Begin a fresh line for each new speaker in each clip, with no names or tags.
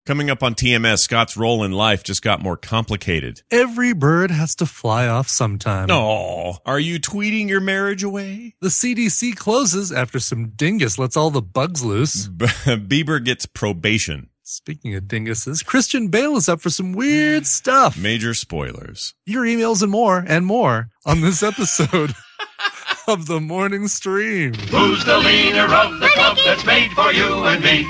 Coming up on TMS, Scott's role in life just got more complicated.
Every bird has to fly off sometime.
No. Are you tweeting your marriage away?
The CDC closes after some dingus lets all the bugs loose.
Bieber gets probation.
Speaking of dinguses, Christian Bale is up for some weird stuff.
Major spoilers.
Your emails and more on this episode of The Morning Stream.
Who's the leader of the club that's made for you and me?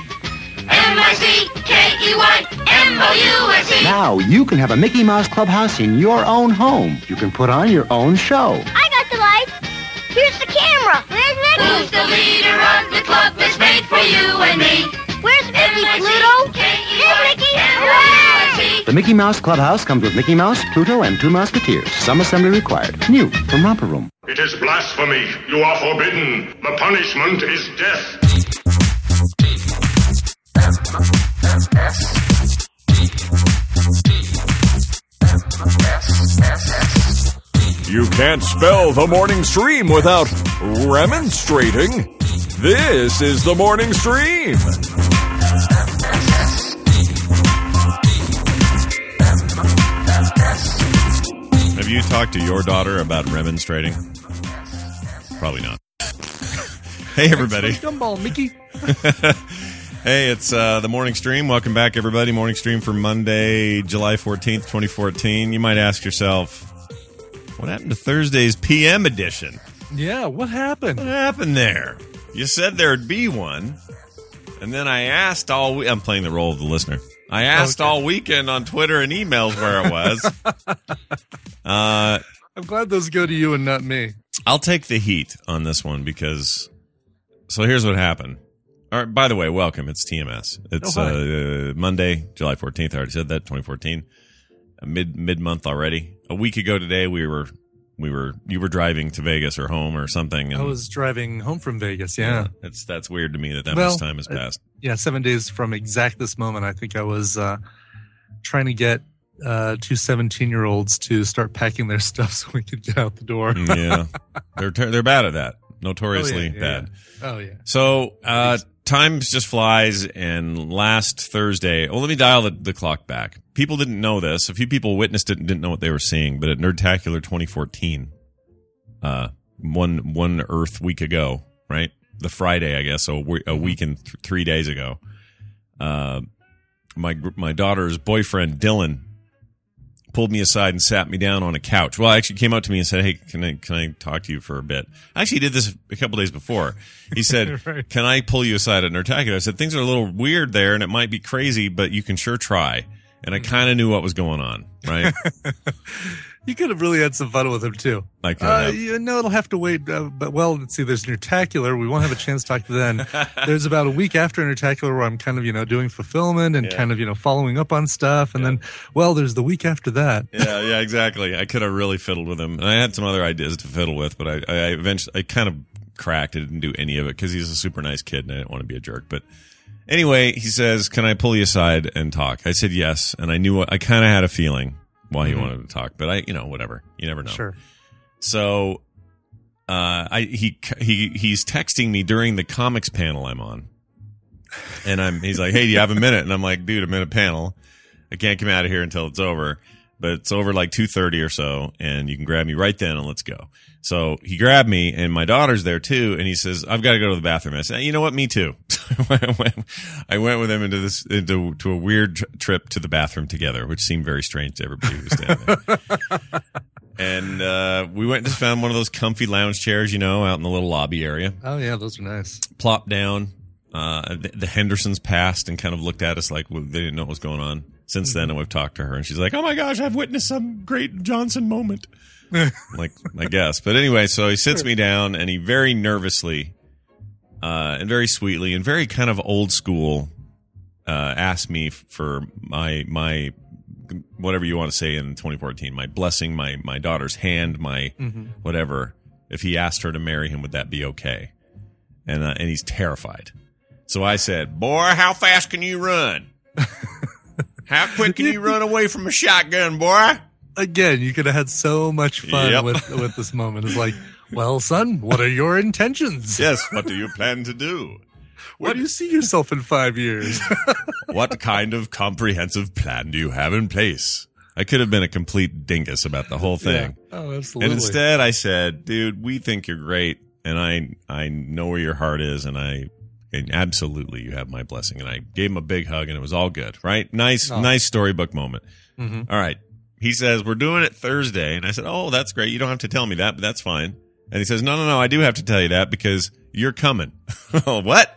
M-I-C-K-E-Y-M-O-U-S-E.
Now you can have a Mickey Mouse Clubhouse in your own home. You can put on your own show.
I got the lights. Here's the camera. Where's Mickey?
Who's the leader of the club that's made for you and me?
Where's Mickey, Pluto? There's Mickey. Hooray!
The Mickey Mouse Clubhouse comes with Mickey Mouse, Pluto, and 2 Musketeers. Some assembly required. New from Romper Room.
It is blasphemy. You are forbidden. The punishment is death.
You can't spell The Morning Stream without remonstrating. This is The Morning Stream.
Have you talked to your daughter about remonstrating? Probably not. Hey, everybody.
Gumball, Mickey.
Hey, it's the Morning Stream. Welcome back, everybody. Morning Stream for Monday, July 14th, 2014. You might ask yourself, what happened to Thursday's PM edition?
Yeah, what happened?
What happened there? You said there'd be one, and then I asked all I'm playing the role of the listener. I asked all weekend on Twitter and emails where it was.
I'm glad those go to you and not me.
I'll take the heat on this one because... So here's what happened. All right, by the way, welcome. It's TMS. It's Monday, July 14th. I already said that, 2014. Mid-month already. A week ago today, you were driving to Vegas or home or something. And
I was driving home from Vegas, yeah.
That's weird to me that much time has passed.
7 days from exact this moment. I think I was trying to get 2 17-year-olds to start packing their stuff so we could get out the door.
Yeah. They're bad at that. Notoriously bad.
Oh, yeah.
So, time just flies, and last Thursday, let me dial the clock back. People didn't know this. A few people witnessed it and didn't know what they were seeing, but at Nerdtacular 2014, one Earth week ago, right? The Friday, I guess, so a week and 3 days ago, my daughter's boyfriend, Dylan, pulled me aside and sat me down on a couch. Well, actually came up to me and said, hey, can I talk to you for a bit? I actually did this a couple days before. He said, right. Can I pull you aside at Nerdtacular? I said, things are a little weird there and it might be crazy, but you can sure try. And I kind of knew what was going on, right?
You could have really had some fun with him, too.
I could have.
It'll have to wait. But, let's see. There's Nerdtacular. We won't have a chance to talk to then. There's about a week after Nerdtacular where I'm kind of, doing fulfillment and kind of, following up on stuff. And then, there's the week after that.
Yeah, exactly. I could have really fiddled with him. And I had some other ideas to fiddle with, but I eventually kind of cracked it. Didn't do any of it because he's a super nice kid and I didn't want to be a jerk. But anyway, he says, can I pull you aside and talk? I said yes. And I knew I kind of had a feeling why he wanted to talk, but whatever. You never know.
Sure.
So, he's texting me during the comics panel I'm on, and he's like, hey, do you have a minute? And I'm like, dude, I'm in a panel. I can't come out of here until it's over, but it's over like 2:30 or so, and you can grab me right then and let's go. So he grabbed me, and my daughter's there too, and he says, I've got to go to the bathroom. I said, you know what? Me too. I went with him into a weird trip to the bathroom together, which seemed very strange to everybody who was standing there. And we went and just found one of those comfy lounge chairs, out in the little lobby area.
Oh, yeah, those are nice.
Plopped down. The Hendersons passed and kind of looked at us like they didn't know what was going on. Since then, we've talked to her, and she's like, oh, my gosh, I've witnessed some great Johnson moment. Like, I guess. But anyway, so he sits me down, and he very nervously and very sweetly and very kind of old school asked me for my whatever you want to say in 2014, my blessing, my daughter's hand, my whatever. If he asked her to marry him, would that be okay? And he's terrified. So I said, boy, how fast can you run? How quick can you run away from a shotgun, boy?
Again, you could have had so much fun with this moment. It's like, well, son, what are your intentions?
Yes, what do you plan to do?
Where do you see yourself in 5 years?
What kind of comprehensive plan do you have in place? I could have been a complete dingus about the whole thing.
Yeah. Oh, absolutely.
And instead I said, dude, we think you're great. And I know where your heart is. And absolutely you have my blessing. And I gave him a big hug and it was all good, right? Nice storybook moment. Mm-hmm. All right. He says, we're doing it Thursday. And I said, oh, that's great. You don't have to tell me that, but that's fine. And he says, no, I do have to tell you that because you're coming. What?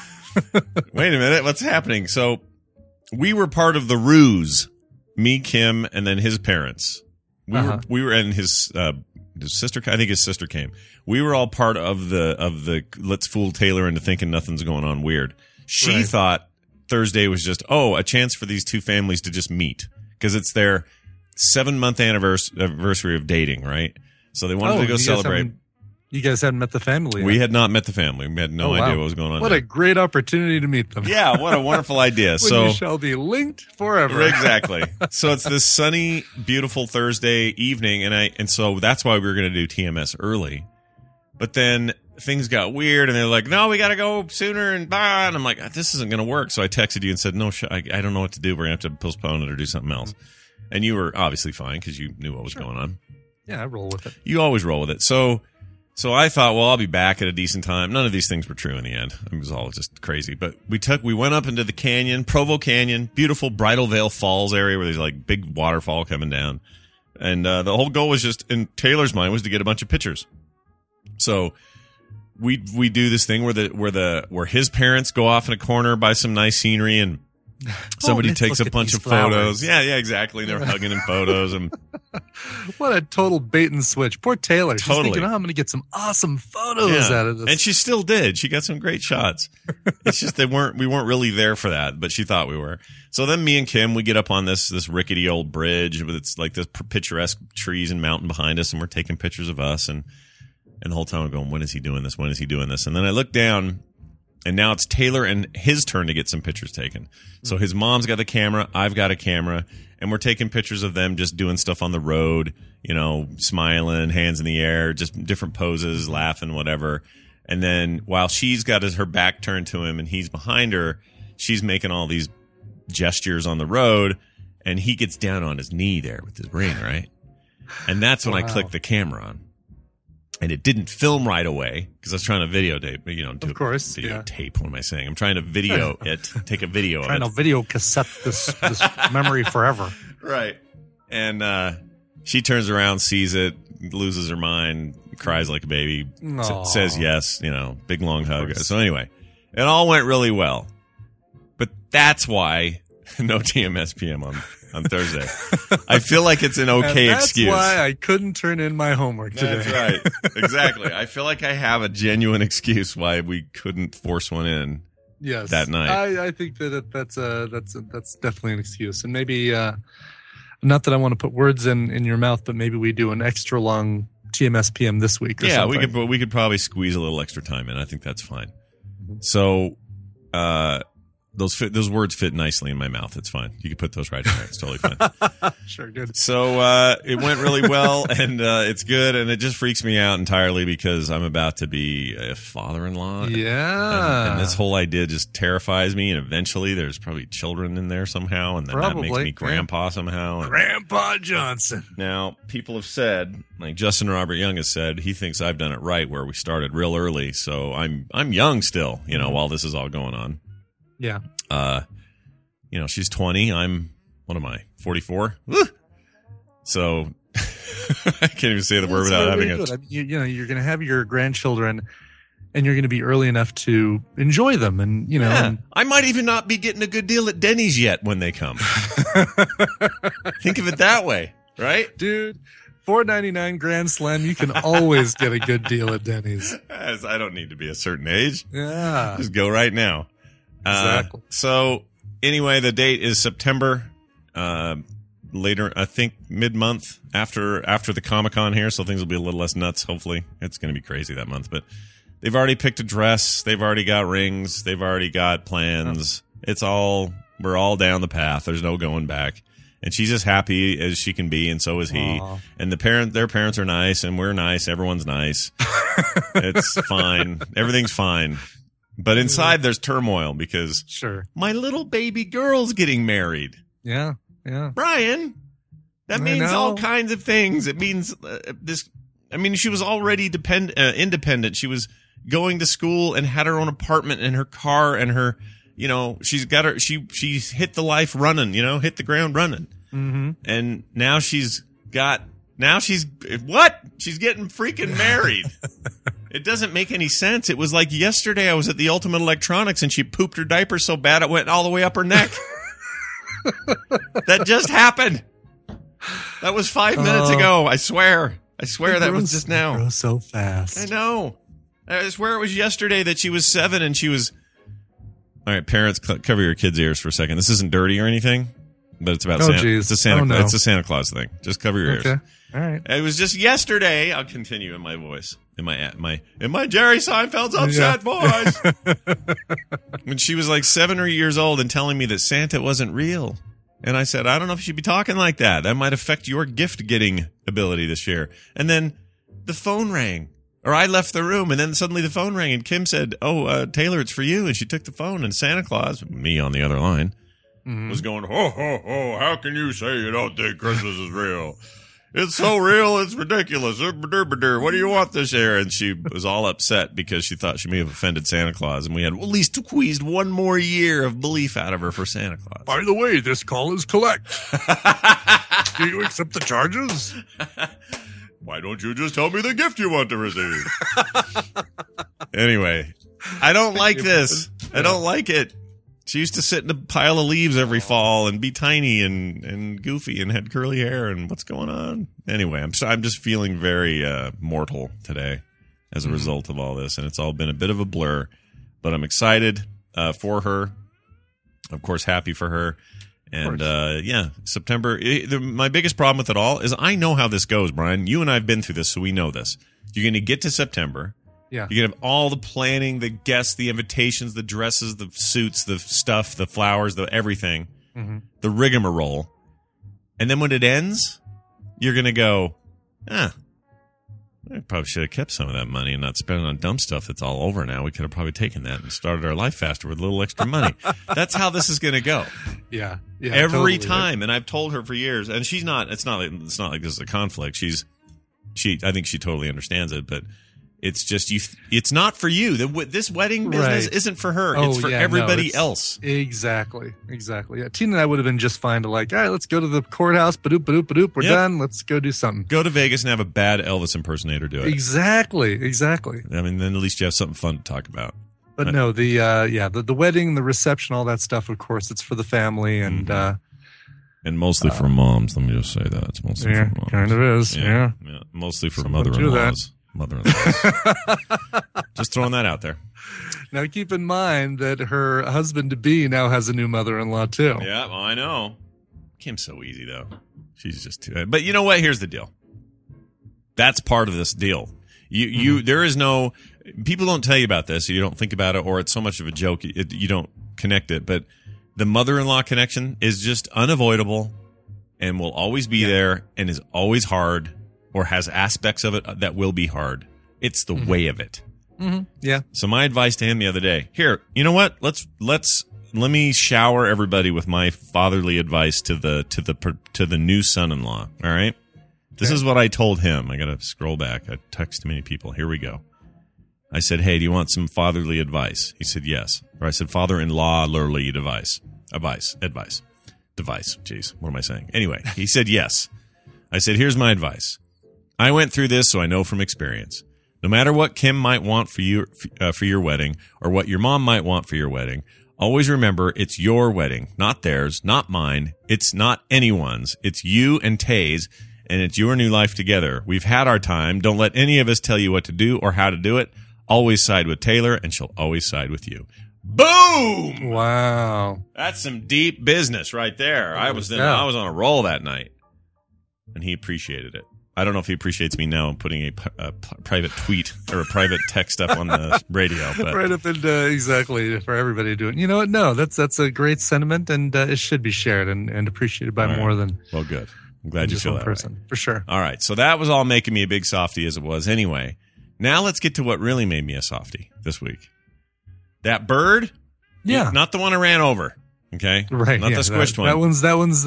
Wait a minute. What's happening? So we were part of the ruse, me, Kim, and then his parents. We were, and his sister, I think his sister came. We were all part of the let's fool Taylor into thinking nothing's going on weird. She thought Thursday was just, a chance for these two families to just meet because it's their 7-month anniversary of dating, right? So they wanted to go celebrate.
You guys hadn't met the family yet.
We had not met the family. We had no idea what was going on.
What a great opportunity to meet them.
Yeah, what a wonderful idea.
You shall be linked forever.
Exactly. So it's this sunny, beautiful Thursday evening, and so that's why we were going to do TMS early. But then things got weird, and they're like, no, we got to go sooner, and blah. And I'm like, this isn't going to work. So I texted you and said, no, I don't know what to do. We're going to have to postpone it or do something else. And you were obviously fine because you knew what was going on.
Yeah, I roll with it.
You always roll with it. So I thought, well, I'll be back at a decent time. None of these things were true in the end. It was all just crazy. But we went up into the canyon, Provo Canyon, beautiful Bridal Veil Falls area where there's like big waterfall coming down. And the whole goal was just, in Taylor's mind, was to get a bunch of pictures. So we do this thing where his parents go off in a corner by some nice scenery and somebody takes a bunch of photos. Yeah, exactly. They're hugging in photos. And
what a total bait and switch. Poor Taylor. She's thinking, I'm going to get some awesome photos out of this.
And she still did. She got some great shots. It's just we weren't really there for that, but she thought we were. So then me and Kim, we get up on this rickety old bridge with it's like this picturesque trees and mountain behind us, and we're taking pictures of us. And the whole time I'm going, when is he doing this? When is he doing this? And then I look down, and now it's Taylor and his turn to get some pictures taken. So his mom's got the camera, I've got a camera, and we're taking pictures of them just doing stuff on the road, smiling, hands in the air, just different poses, laughing, whatever. And then while she's got her back turned to him and he's behind her, she's making all these gestures on the road, and he gets down on his knee there with his ring, right? And that's when I click the camera on. And it didn't film right away because I was trying to videotape,
of course,
videotape. What am I saying? I'm trying to video it, take a video of it.
Trying to video cassette this memory forever.
Right. And she turns around, sees it, loses her mind, cries like a baby, says yes, big long hug. So anyway, it all went really well. But that's why no TMS PM on Thursday. I feel like it's an okay excuse.
That's why I couldn't turn in my homework today.
That's right. Exactly. I feel like I have a genuine excuse why we couldn't force one in.
Yes.
That night.
I think that's definitely an excuse. And maybe not that I want to put words in your mouth, but maybe we do an extra long TMS PM this week or something.
we could probably squeeze a little extra time in. I think that's fine. So those words fit nicely in my mouth. It's fine. You can put those right in there. It's totally fine.
Sure, good.
So it went really well, and it's good, and it just freaks me out entirely because I'm about to be a father-in-law.
Yeah.
And this whole idea just terrifies me, and eventually there's probably children in there somehow, and then that makes me grandpa somehow. And
Grandpa Johnson.
Now, people have said, like Justin Robert Young has said, he thinks I've done it right where we started real early, so I'm young still, while this is all going on.
Yeah.
She's 20. What am I? 44? Woo! So I can't even say the word without having it.
I mean, you're going to have your grandchildren and you're going to be early enough to enjoy them. And,
I might even not be getting a good deal at Denny's yet when they come. Think of it that way, right?
Dude. $4.99 Grand Slam. You can always get a good deal at Denny's.
I don't need to be a certain age.
Yeah.
Just go right now.
Exactly.
So anyway, the date is September, later, I think mid-month after the Comic-Con here. So things will be a little less nuts. Hopefully it's going to be crazy that month, but they've already picked a dress. They've already got rings. They've already got plans. We're all down the path. There's no going back. And she's as happy as she can be, and so is he.
Aww.
And their parents are nice, and we're nice. Everyone's nice. It's fine. Everything's fine. But inside there's turmoil because
Sure.
my little baby girl's getting married.
Yeah. Yeah.
Brian, that
I
means
know.
all kinds of things. It means this. I mean, she was already independent. She was going to school and had her own apartment and her car and her, she's got her. She's hit the life running. Hit the ground running.
Mm-hmm.
And now she's getting freaking married. It doesn't make any sense. It was like yesterday I was at the Ultimate Electronics and she pooped her diaper so bad it went all the way up her neck. That just happened. That was 5 minutes ago. I swear that was just now.
Grows so fast.
I know. I swear it was yesterday that she was 7 and she was. All right, parents, cover your kids' ears for a second. This isn't dirty or anything, but it's about Santa.
Geez.
It's a
No.
It's a Santa Claus thing. Just cover your ears.
Okay. All right.
It was just yesterday. I'll continue in my voice, in my Jerry Seinfeld's upset voice. When she was like 7 or 8 years old and telling me that Santa wasn't real, and I said, I don't know if you should be talking like that. That might affect your gift getting ability this year. And then the phone rang, or I left the room, and then suddenly the phone rang, and Kim said, "Oh, Taylor, it's for you." And she took the phone, and Santa Claus, me on the other line, was going, "Ho ho ho! How can you say you don't think Christmas is real? It's so real, it's ridiculous. What do you want this year?" And she was all upset because she thought she may have offended Santa Claus, and we had at least squeezed one more year of belief out of her for Santa Claus.
By the way, this call is collect. Do you accept the charges?
Why don't you just tell me the gift you want to receive? Anyway, I don't like this. I don't like it. She used to sit in a pile of leaves every fall and be tiny and goofy and had curly hair. And what's going on? Anyway, I'm just feeling very mortal today as a result of all this. And it's all been a bit of a blur. But I'm excited for her. Of course, happy for her. And September. My biggest problem with it all is I know how this goes, Brian. You and I have been through this, so we know this. You're going to get to September.
Yeah.
You're going to have all the planning, the guests, the invitations, the dresses, the suits, the stuff, the flowers, the everything, the rigmarole. And then when it ends, you're going to go, I probably should have kept some of that money and not spent it on dumb stuff that's all over now. We could have probably taken that and started our life faster with a little extra money. That's how this is going to go.
Yeah.
Every time. And I've told her for years, and she's not, it's not like this is a conflict. I think she totally understands it, but it's just it's not for you. This wedding business isn't for her. It's for everybody else.
Exactly. Yeah. Tina and I would have been just fine to all right, let's go to the courthouse. Badoop. We're done. Let's go do something.
Go to Vegas and have a bad Elvis impersonator do it.
Exactly.
I mean, then at least you have something fun to talk about.
But no, the wedding, the reception, all that stuff, of course, it's for the family and
mostly for moms. Let me just say that. It's mostly for moms.
Kind of is. Yeah.
Mostly for
Someone
mother-in-laws. Just throwing that out there.
Now keep in mind that her husband-to-be now has a new mother-in-law too.
Yeah, I know. Kim's so easy though. She's just too. But you know what? Here's the deal. That's part of this deal. There is no. People don't tell you about this. You don't think about it, or it's so much of a joke. You don't connect it. But the mother-in-law connection is just unavoidable, and will always be there, and is always hard. Or has aspects of it that will be hard. It's the way of it.
Mm-hmm. Yeah.
So my advice to him the other day. Here, you know what? Let me shower everybody with my fatherly advice to the new son-in-law. All right. This is what I told him. I gotta scroll back. I text many people. Here we go. I said, "Hey, do you want some fatherly advice?" He said, "Yes." Or I said, "Father-in-law-lerly advice." Jeez, what am I saying? Anyway, he said yes. I said, "Here's my advice. I went through this, so I know from experience. No matter what Kim might want for your wedding, or what your mom might want for your wedding, always remember it's your wedding, not theirs, not mine. It's not anyone's. It's you and Tay's, and it's your new life together. We've had our time. Don't let any of us tell you what to do or how to do it. Always side with Taylor, and she'll always side with you." Boom!
Wow,
that's some deep business right there. I was on a roll that night, and he appreciated it. I don't know if he appreciates me now putting a private tweet or a private text up on the radio. But.
Right up into exactly for everybody doing. You know what? No, that's a great sentiment, and it should be shared and appreciated by more than.
Well, good. I'm glad you feel that
person
way.
For sure.
All right, so that was all making me a big softie as it was anyway. Now let's get to what really made me a softie this week. That bird,
Yeah.
not the one I ran over. Okay,
Right.
Not
yeah,
the squished one.
That one's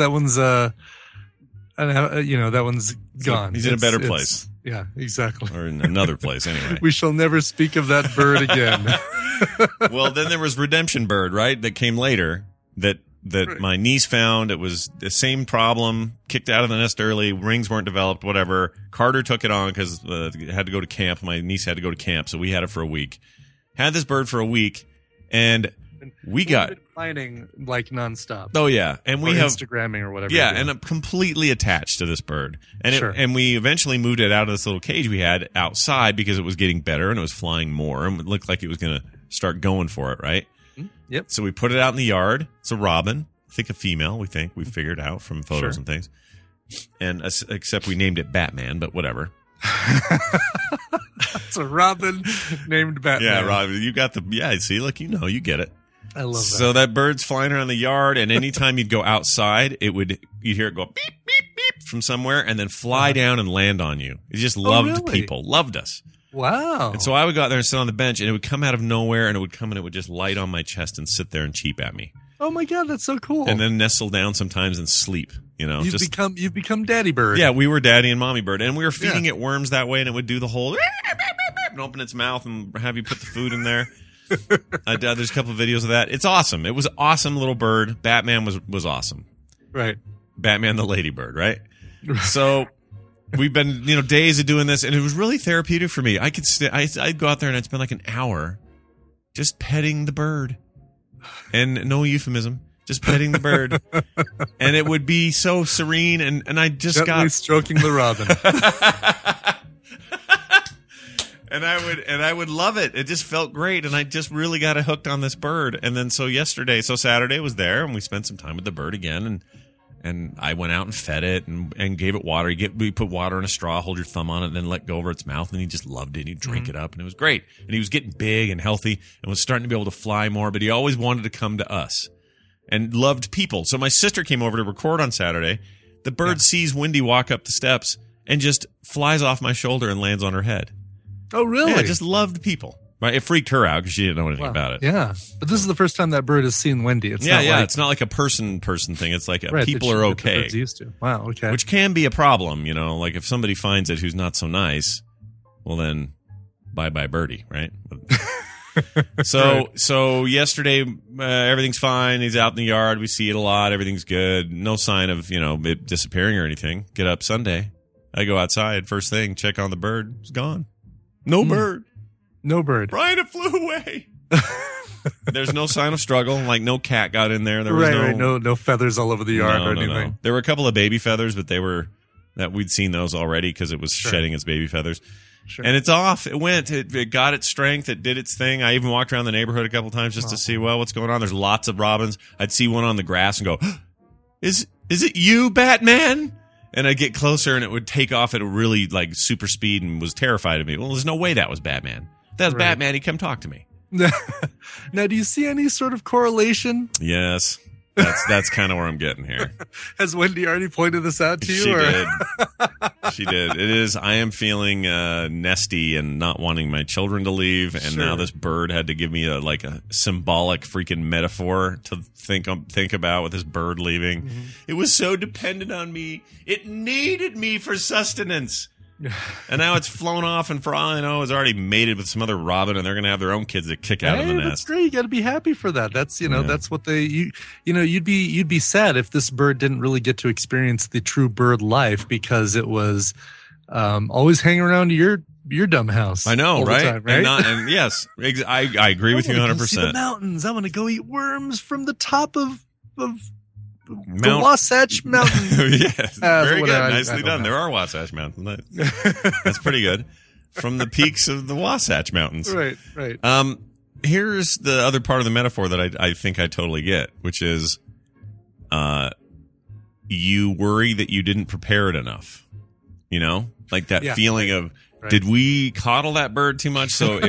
that one's gone.
He's in a better
It's-
place.
Yeah, exactly.
Or in another place, anyway.
We shall never speak of that bird again.
Well, then there was Redemption Bird, right? That came later. That my niece found. It was the same problem. Kicked out of the nest early. Rings weren't developed. Whatever. Carter took it on because it had to go to camp. My niece had to go to camp, so we had it for a week. Had this bird for a week, and we got
finding like nonstop.
Oh yeah, and we
or
have
Instagramming or whatever.
Yeah,
you're
and
doing.
I'm completely attached to this bird. And
Sure.
and we eventually moved it out of this little cage we had outside because it was getting better and it was flying more and it looked like it was going to start going for it, right?
Yep.
So we put it out in the yard. It's a robin. I think a female, we figured out from photos
Sure.
and things. And except we named it Batman, but whatever.
It's a robin named Batman.
Yeah, Robin, you got see, look, you get it.
I love that.
So that bird's flying around the yard, and anytime you'd go outside, you'd hear it go beep, beep, beep from somewhere and then fly down and land on you. It just loved
really?
people, loved us.
Wow.
And so I would go out there and sit on the bench, and it would come out of nowhere, and it would come and it would just light on my chest and sit there and cheep at me.
Oh my God, that's so cool.
And then nestle down sometimes and sleep,
You've become Daddy Bird.
Yeah, we were Daddy and Mommy Bird, and we were feeding it worms that way, and it would do the whole and open its mouth and have you put the food in there. There's a couple of videos of that. It's awesome. It was an awesome little bird. Batman was awesome.
Right.
Batman the ladybird, right? So we've been, days of doing this, and it was really therapeutic for me. I could I'd go out there and I'd spend like an hour just petting the bird, and no euphemism, just petting the bird, and it would be so serene, and I just
Gently stroking the robin.
And I would love it. It just felt great, and I just really got hooked on this bird. And then so Saturday was there, and we spent some time with the bird again, and I went out and fed it and gave it water. We put water in a straw, hold your thumb on it, and then let go over its mouth, and he just loved it. And he'd drink it up, and it was great. And he was getting big and healthy and was starting to be able to fly more, but he always wanted to come to us and loved people. So my sister came over to record on Saturday. The bird sees Wendy walk up the steps and just flies off my shoulder and lands on her head.
Oh, really?
Yeah, just loved people. Right? It freaked her out because she didn't know anything about it.
Yeah. But this is the first time that bird has seen Wendy. It's not like,
It's not like a person thing. It's like
right,
people
that
are
the
okay.
bird's used to. Wow, okay.
Which can be a problem, like if somebody finds it who's not so nice, well then, bye-bye birdie, right? So yesterday, everything's fine. He's out in the yard. We see it a lot. Everything's good. No sign of, it disappearing or anything. Get up Sunday. I go outside. First thing, check on the bird. It's gone. No bird.
No bird.
Brian, it flew away. There's no sign of struggle. Like no cat got in there. There was
no feathers all over the yard or anything.
No. There were a couple of baby feathers, but we'd seen those already because it was shedding its baby feathers.
Sure.
And it's off. It went. It got its strength. It did its thing. I even walked around the neighborhood a couple times just to see, what's going on. There's lots of robins. I'd see one on the grass and go, is it you, Batman? And I'd get closer and it would take off at a really super speed and was terrified of me. Well, there's no way that was Batman. If that was Batman, he'd come talk to me.
Now, do you see any sort of correlation?
Yes. That's kind of where I'm getting here.
Has Wendy already pointed this out to you?
She did. She did. It is. I am feeling nesty and not wanting my children to leave. And now this bird had to give me a symbolic freaking metaphor to think about with this bird leaving. Mm-hmm. It was so dependent on me. It needed me for sustenance. And now it's flown off, and for all I know, it's already mated with some other robin, and they're going to have their own kids that kick out of the nest.
That's great. You got to be happy for that. That's that's what you'd be sad if this bird didn't really get to experience the true bird life because it was always hanging around your dumb house.
I know,
all
right?
The time, right?
And yes, I agree with you 100%.
See the mountains. I want to go eat worms from the top of
Mount
the Wasatch Mountain.
Yes, very good.
I
Nicely done. There are Wasatch Mountains. That's pretty good. From the peaks of the Wasatch Mountains.
Right.
Here's the other part of the metaphor that I think I totally get, which is you worry that you didn't prepare it enough. Like that feeling of, did we coddle that bird too much so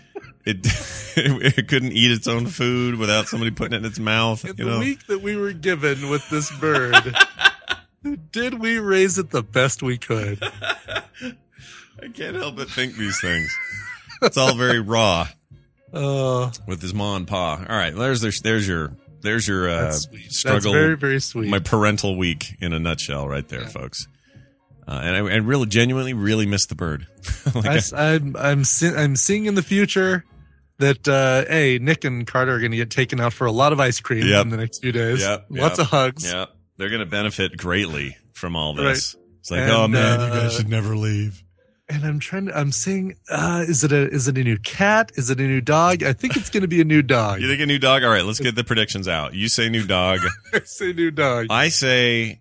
it couldn't eat its own food without somebody putting it in its mouth?
In the week that we were given with this bird, did we raise it the best we could?
I can't help but think these things. It's all very raw. with his ma and pa. All right, there's your
That's sweet.
struggle.
That's very, very sweet.
My parental week in a nutshell, right there, folks. And I really genuinely really miss the bird.
I'm seeing in the future that Nick and Carter are going to get taken out for a lot of ice cream in the next few days. Lots of hugs.
Yeah, they're going to benefit greatly from all this.
Right.
It's like, oh man, you guys should never leave.
And I'm saying, is it a new cat? Is it a new dog? I think it's going to be a new dog.
You think a new dog? All right, let's get the predictions out. You say new dog.
I say new dog.
I say,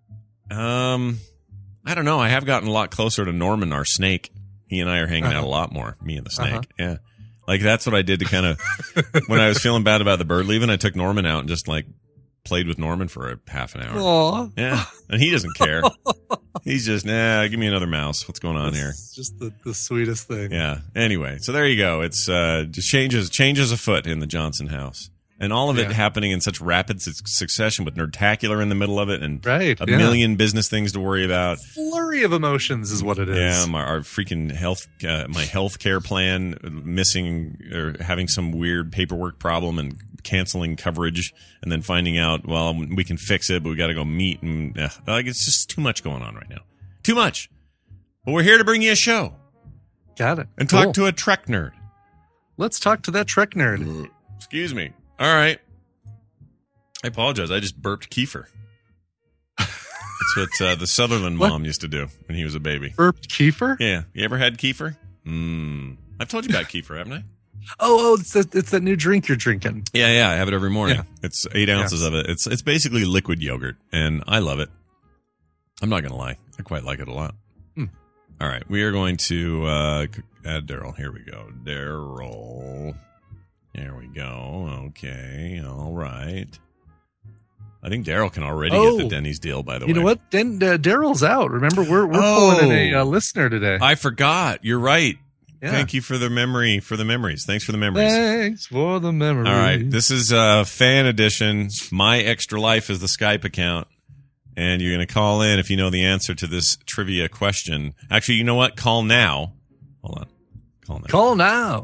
I don't know. I have gotten a lot closer to Norman, our snake. He and I are hanging out a lot more. Me and the snake. Yeah. Like that's what I did to kind of, when I was feeling bad about the bird leaving, I took Norman out and just like played with Norman for a half an hour.
Aww.
Yeah. And he doesn't care. He's just, give me another mouse. What's going on here?
It's just the sweetest thing.
Yeah. Anyway, so there you go. It's just changes afoot in the Johnson house. And all of it happening in such rapid succession with Nerdtacular in the middle of it and a million business things to worry about.
Flurry of emotions is what it is.
Yeah, our freaking my health care plan missing or having some weird paperwork problem and canceling coverage and then finding out, well, we can fix it, but we got to go meet. And like it's just too much going on right now. Too much. But we're here to bring you a show.
Got it.
And talk to a Trek nerd.
Let's talk to that Trek nerd.
Excuse me. All right. I apologize. I just burped Kiefer. That's what the Sutherland mom used to do when he was a baby.
Burped Kiefer?
Yeah. You ever had Kiefer? I've told you about Kiefer, haven't I?
Oh, it's that new drink you're drinking.
Yeah. I have it every morning. Yeah. It's 8 ounces of it. It's basically liquid yogurt, and I love it. I'm not going to lie. I quite like it a lot. All right. We are going to add Daryl. Here we go. Daryl. There we go. Okay. All right. I think Daryl can already get the Denny's deal, by the way.
You know what? Daryl's out. Remember, we're pulling in a listener today.
I forgot. You're right.
Yeah.
Thank you for the memories. Thanks for the memories.
Thanks for the memories.
All right. This is fan edition. My Extra Life is the Skype account. And you're going to call in if you know the answer to this trivia question. Actually, you know what? Call now. Hold on. Call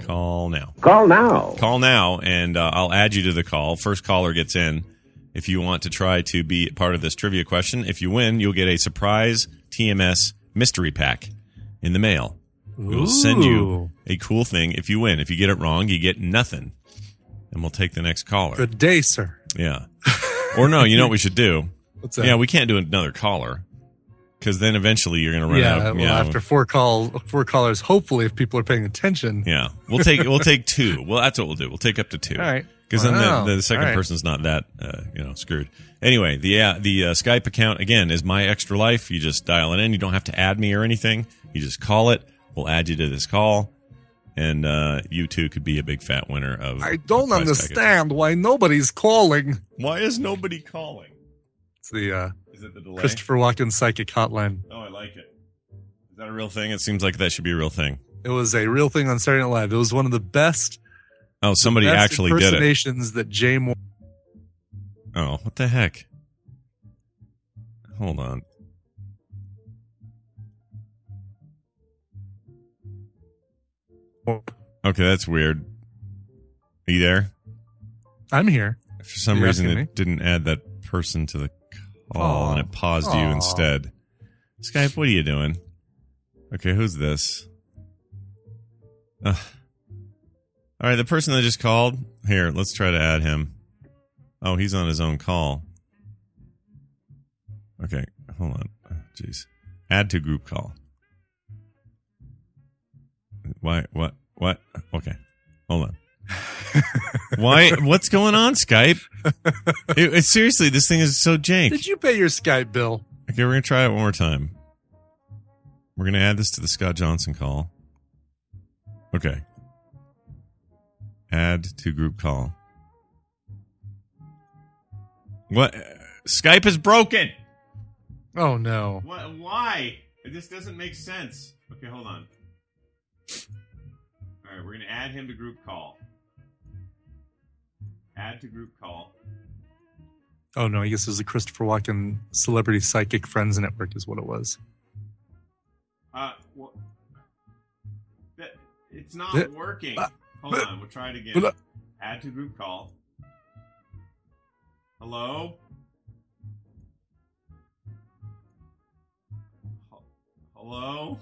now, and I'll add you to the call. First caller gets in. If you want to try to be part of this trivia question, if you win, you'll get a surprise TMS mystery pack in the mail. We'll send you a cool thing if you win. If you get it wrong, you get nothing, and we'll take the next caller.
Good day, sir.
Yeah. Or no, you know what we should do?
What's that?
Yeah, we can't do another caller. Because then eventually you're going to run out.
Well, after four callers, hopefully, if people are paying attention.
Yeah, we'll take two. Well, that's what we'll do. We'll take up to two.
All right.
Because then the second person's not that screwed. Anyway, the Skype account again is My Extra Life. You just dial it in. You don't have to add me or anything. You just call it. We'll add you to this call, and you too could be a big fat winner of.
I don't understand why nobody's calling.
Why is nobody calling?
It's the
Is it the delay?
Christopher Walken psychic hotline.
Oh, I like it. Is that a real thing? It seems like that should be a real thing.
It was a real thing on Saturday Night Live. It was one of the best.
Oh, somebody actually did it.
Impersonations that Jay Moore.
Oh, what the heck? Hold on. Okay, that's weird. Are you there?
I'm here.
For some reason, it didn't add that person to the call, and it paused you instead. Skype, what are you doing? Okay, who's this? All right, the person that just called. Here, let's try to add him. Oh, he's on his own call. Okay, hold on. Jeez. Add to group call. Why? What? Okay, hold on. Why? What's going on, Skype? Seriously, this thing is so jank.
Did you pay your Skype bill?
Okay, we're going to try it one more time. We're going to add this to the Scott Johnson call. Okay. Add to group call. What? Skype is broken.
Oh, no.
What? Why? This doesn't make sense. Okay, hold on. All right, we're going to add him to group call. Add to group call.
Oh, no, I guess it was the Christopher Walken Celebrity Psychic Friends Network is what it was.
Well, it's not working. Hold on, we'll try it again. Add to group call. Hello? Hello?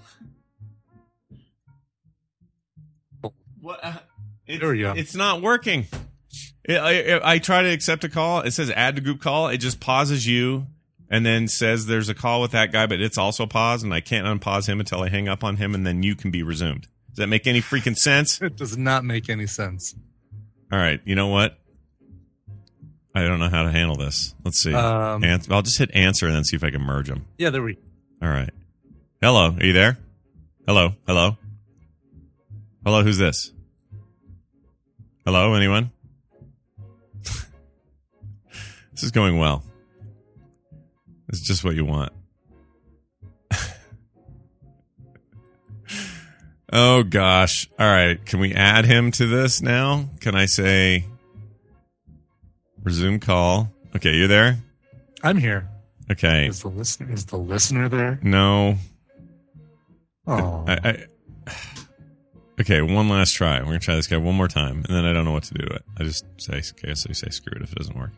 What?
There we go.
It's not working. I try to accept a call. It says add to group call. It just pauses you and then says there's a call with that guy, but it's also paused, and I can't unpause him until I hang up on him, and then you can be resumed. Does that make any freaking sense?
It does not make any sense.
All right. You know what? I don't know how to handle this. Let's see. I'll just hit answer and then see if I can merge them.
Yeah, there we go.
All right. Hello. Are you there? Hello. Hello. Hello. Who's this? Hello. Anyone? This is going well. This is just what you want. Oh, gosh. All right. Can we add him to this now? Can I say resume call? Okay, you're there?
I'm here.
Okay.
Is the listener there?
No.
Oh.
Okay, one last try. We're going to try this guy one more time, and then I don't know what to do to it. I just say, okay, so you say screw it if it doesn't work.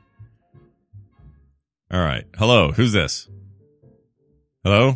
All right. Hello. Who's this? Hello?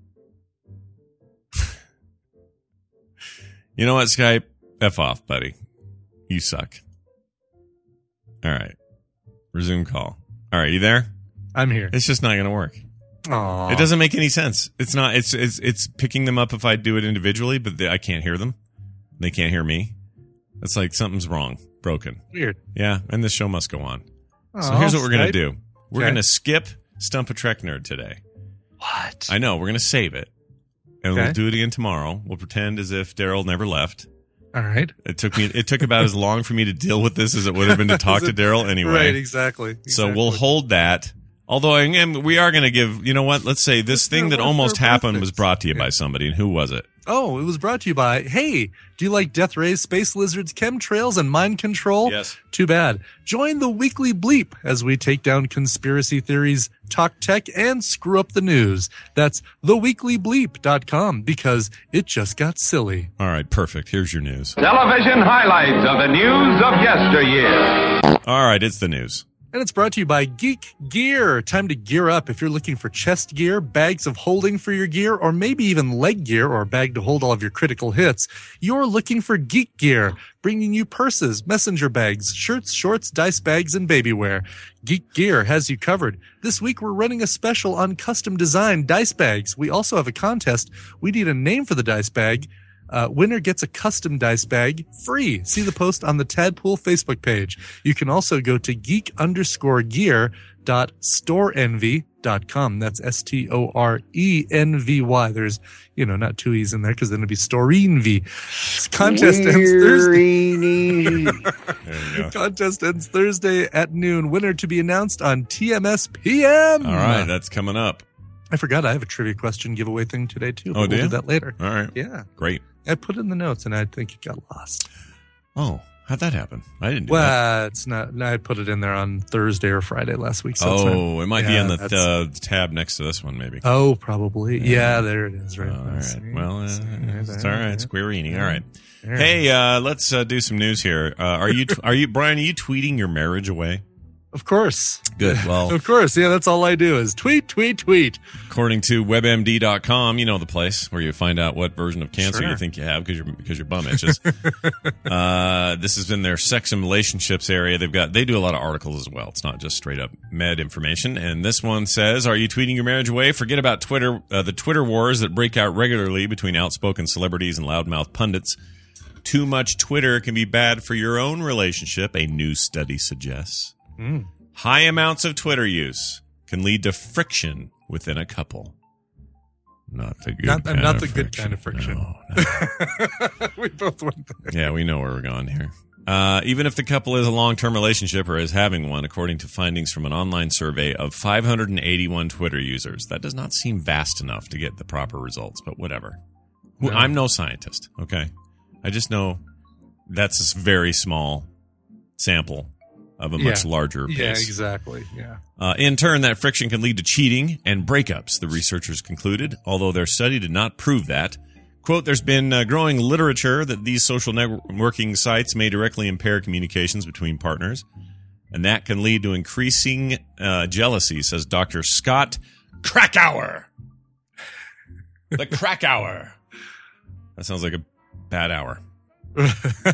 You know what, Skype? F off, buddy. You suck. All right. Resume call. All right, you there?
I'm here.
It's just not going to work.
Aww.
It doesn't make any sense. It's not. It's picking them up if I do it individually, but I can't hear them. They can't hear me. It's like something's wrong, broken.
Weird.
Yeah, and this show must go on.
Oh,
So here's what we're going to
Skype.
do. We're going to skip Stump a Trek Nerd today.
What?
I know. We're going to save it. And we'll do it again tomorrow. We'll pretend as if Daryl never left.
All right.
It took about as long for me to deal with this as it would have been to talk to Daryl anyway.
Right, exactly.
So we'll hold that. Although we are going to give, you know what? Let's say this thing that almost happened was brought to you by somebody. And who was it?
Oh, it was brought to you by, hey, do you like Death Rays, Space Lizards, chemtrails, and mind control?
Yes.
Too bad. Join the Weekly Bleep as we take down conspiracy theories, talk tech, and screw up the news. That's theweeklybleep.com because it just got silly.
All right, perfect. Here's your news.
Television highlights of the news of yesteryear.
All right, it's the news.
And it's brought to you by Geek Gear. Time to gear up if you're looking for chest gear, bags of holding for your gear, or maybe even leg gear or a bag to hold all of your critical hits. You're looking for Geek Gear, bringing you purses, messenger bags, shirts, shorts, dice bags, and babywear. Geek Gear has you covered. This week we're running a special on custom designed dice bags. We also have a contest. We need a name for the dice bag. Winner gets a custom dice bag free. See the post on the Tadpool Facebook page. You can also go to geek_gear.storeenvy.com. That's STORENVY. There's, not two E's in there because then it'd be Storeenvy. Contest ends Thursday. Contest ends Thursday at noon. Winner to be announced on TMS PM.
All right, that's coming up.
I forgot I have a trivia question giveaway thing today too.
Oh,
We'll
do you?
do that later.
All right.
Yeah.
Great.
I put it in the notes and I think it got lost.
Oh, how'd that happen? I didn't do that.
Well, it's not. I put it in there on Thursday or Friday last week. So it's
Oh, it might be
yeah,
on the tab next to this one, maybe.
Oh, probably. Yeah, there it is. Right.
All right.
See?
Well, it's all right. Squareini. All right.
There.
Hey, let's do some news here. Are you Brian? Are you tweeting your marriage away?
Of course.
Good. Well,
Of course. Yeah, that's all I do is tweet, tweet, tweet.
according to WebMD.com, you know the place where you find out what version of cancer
Sure.
you think you have because your bum itches. This is in their sex and relationships area. They do a lot of articles as well. It's not just straight up med information. And this one says, "Are you tweeting your marriage away? Forget about Twitter. The Twitter wars that break out regularly between outspoken celebrities and loudmouth pundits. Too much Twitter can be bad for your own relationship. A new study suggests." High amounts of Twitter use can lead to friction within a couple. Not the good
Not
kind
the
of
good
friction.
kind of friction.
No.
We both went there.
Yeah, we know where we're going here. Even if the couple is a long-term relationship or is having one, according to findings from an online survey of 581 Twitter users. That does not seem vast enough to get the proper results, but whatever.
No.
I'm no scientist, okay? I just know that's a very small sample of a much larger base.
Yeah, exactly. Yeah.
In turn, that friction can lead to cheating and breakups, the researchers concluded. Although their study did not prove that, Quote, there's been growing literature that these social networking sites may directly impair communications between partners, and that can lead to increasing jealousy, says Dr. Scott Krakauer. The Krakauer. That sounds like a bad hour.
What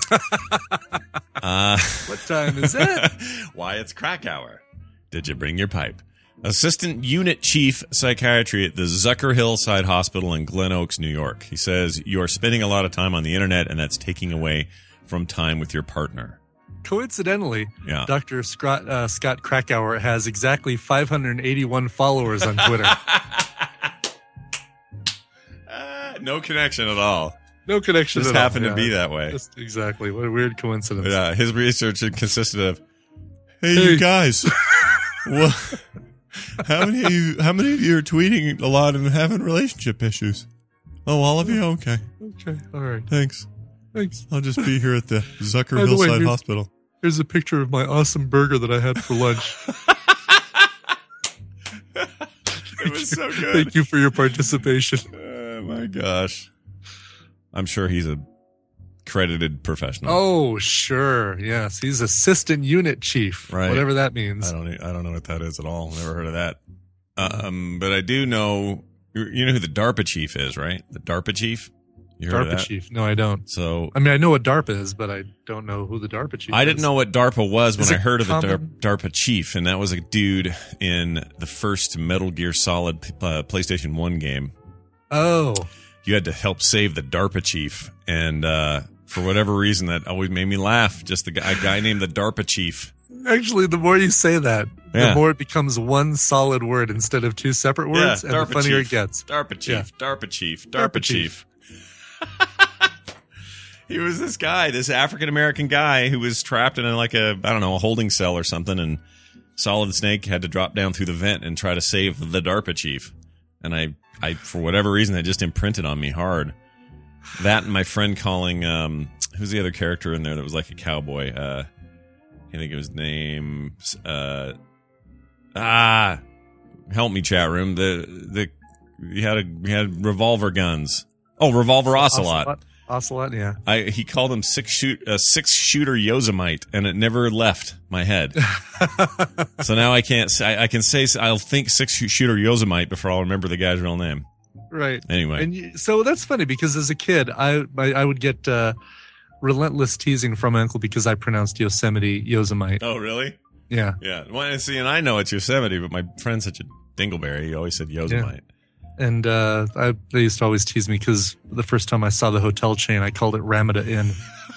time is it?
Why, it's Krakauer. Did you bring your pipe? Assistant Unit Chief Psychiatry at the Zucker Hillside Hospital in Glen Oaks, New York. He says, you are spending a lot of time on the internet, and that's taking away from time with your partner.
Coincidentally,
Yeah.
Dr. Scott Krakauer has exactly 581 followers on Twitter.
No connection at all.
No connection
Just
at all.
happened to be that way.
Just exactly. What a weird coincidence.
Yeah, his research consisted of, hey, you guys, well, how many of you are tweeting a lot and having relationship issues? Oh, all of you? Okay.
Okay. All right.
Thanks.
Thanks.
I'll just be here at the Zucker
By the way,
Hillside Hospital.
Here's a picture of my awesome burger that I had for lunch.
It was so good.
Thank you for your participation.
Oh, my gosh. I'm sure he's a credited professional.
Oh, sure. Yes. He's assistant unit chief.
Right.
Whatever that means.
I don't know what that is at all. Never heard of that. But I do know, you know who the DARPA chief is, right? The DARPA chief? You heard of
DARPA
that?
chief. No, I don't.
So
I mean, I know what DARPA is, but I don't know who the DARPA chief is.
I didn't know what DARPA was when
Is
I
it
heard of the
common?
DARPA chief, and that was a dude in the first Metal Gear Solid PlayStation 1 game.
Oh.
You had to help save the DARPA chief, and for whatever reason, that always made me laugh. Just a guy named the DARPA chief.
Actually, the more you say that,
Yeah.
the more it becomes one solid word instead of two separate words, and the
DARPA
funnier
chief.
it gets.
DARPA chief,
Yeah.
DARPA chief,
DARPA
DARPA chief. He was this guy, this African-American guy who was trapped in a holding cell or something, and Solid Snake had to drop down through the vent and try to save the DARPA chief. And I for whatever reason, that just imprinted on me hard. That and my friend calling, who's the other character in there that was like a cowboy? I can't think of his name. Help me, chat room. We had revolver guns. Oh, Revolver Ocelot.
Ocelot, yeah.
He called him six-shooter Yosemite, and it never left my head. So now I can't say. I can say I'll think six-shooter Yosemite before I'll remember the guy's real name.
Right.
Anyway,
and so that's funny because as a kid, I would get relentless teasing from my uncle because I pronounced Yosemite Yosemite.
Oh, really?
Yeah.
Yeah. Well, see, and I know it's Yosemite, but my friend's such a dingleberry. He always said Yosemite.
Yeah. And they used to always tease me because the first time I saw the hotel chain, I called it Ramada Inn.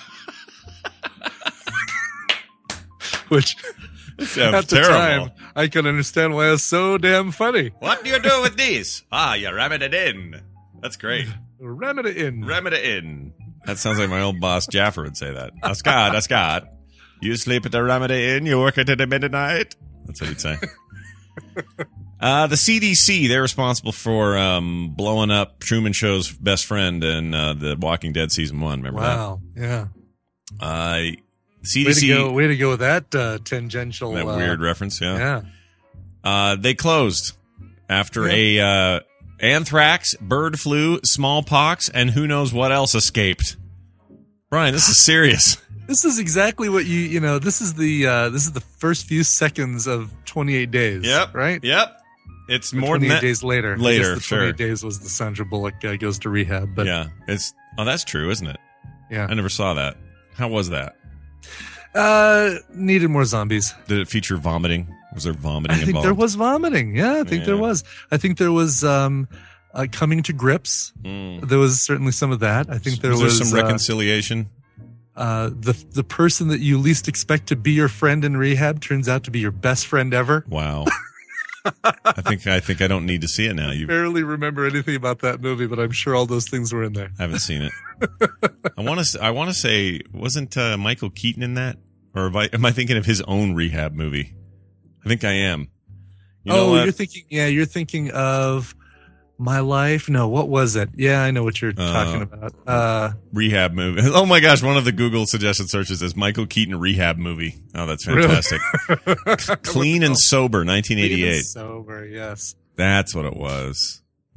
Which,
sounds
at the
terrible.
time, I could understand why it was so damn funny.
What do you do with these? You ram it in. That's great.
Ramada Inn.
Ramada Inn. That sounds like my old boss Jaffer would say that. Scott. You sleep at the Ramada Inn, you work at the midnight. That's what he'd say. The CDC, they're responsible for blowing up Truman Show's best friend in The Walking Dead Season 1. Remember
Wow. Yeah.
that? CDC.
Way to go with that tangential.
That weird reference, yeah.
Yeah.
They closed after a anthrax, bird flu, smallpox, and who knows what else escaped. Brian, this is serious.
This is exactly what this is the first few seconds of 28 days.
Yep.
Right?
Yep. It's more than
28
that.
days later.
Later,
I guess the 28 days was the Sandra Bullock goes to rehab. But
yeah. That's true, isn't it?
Yeah.
I never saw that. How was that?
Needed more zombies.
Did it feature vomiting? Was there vomiting
I think
involved?
there was vomiting. Yeah, I think there was. I think there was coming to grips. There was certainly some of that. I think there was
some reconciliation.
The person that you least expect to be your friend in rehab turns out to be your best friend ever.
Wow. I think I don't need to see it now. You
barely remember anything about that movie, but I'm sure all those things were in there.
haven't seen it. I want to say, wasn't Michael Keaton in that? Or am I thinking of his own rehab movie? I think I am. You know what?
You're thinking of My Life. No, what was it? Yeah, I know what you're talking about.
Rehab movie. Oh my gosh, one of the Google suggested searches is Michael Keaton rehab movie. Oh, that's fantastic. Clean and Sober, 1988.
Sober, yes.
That's what it was.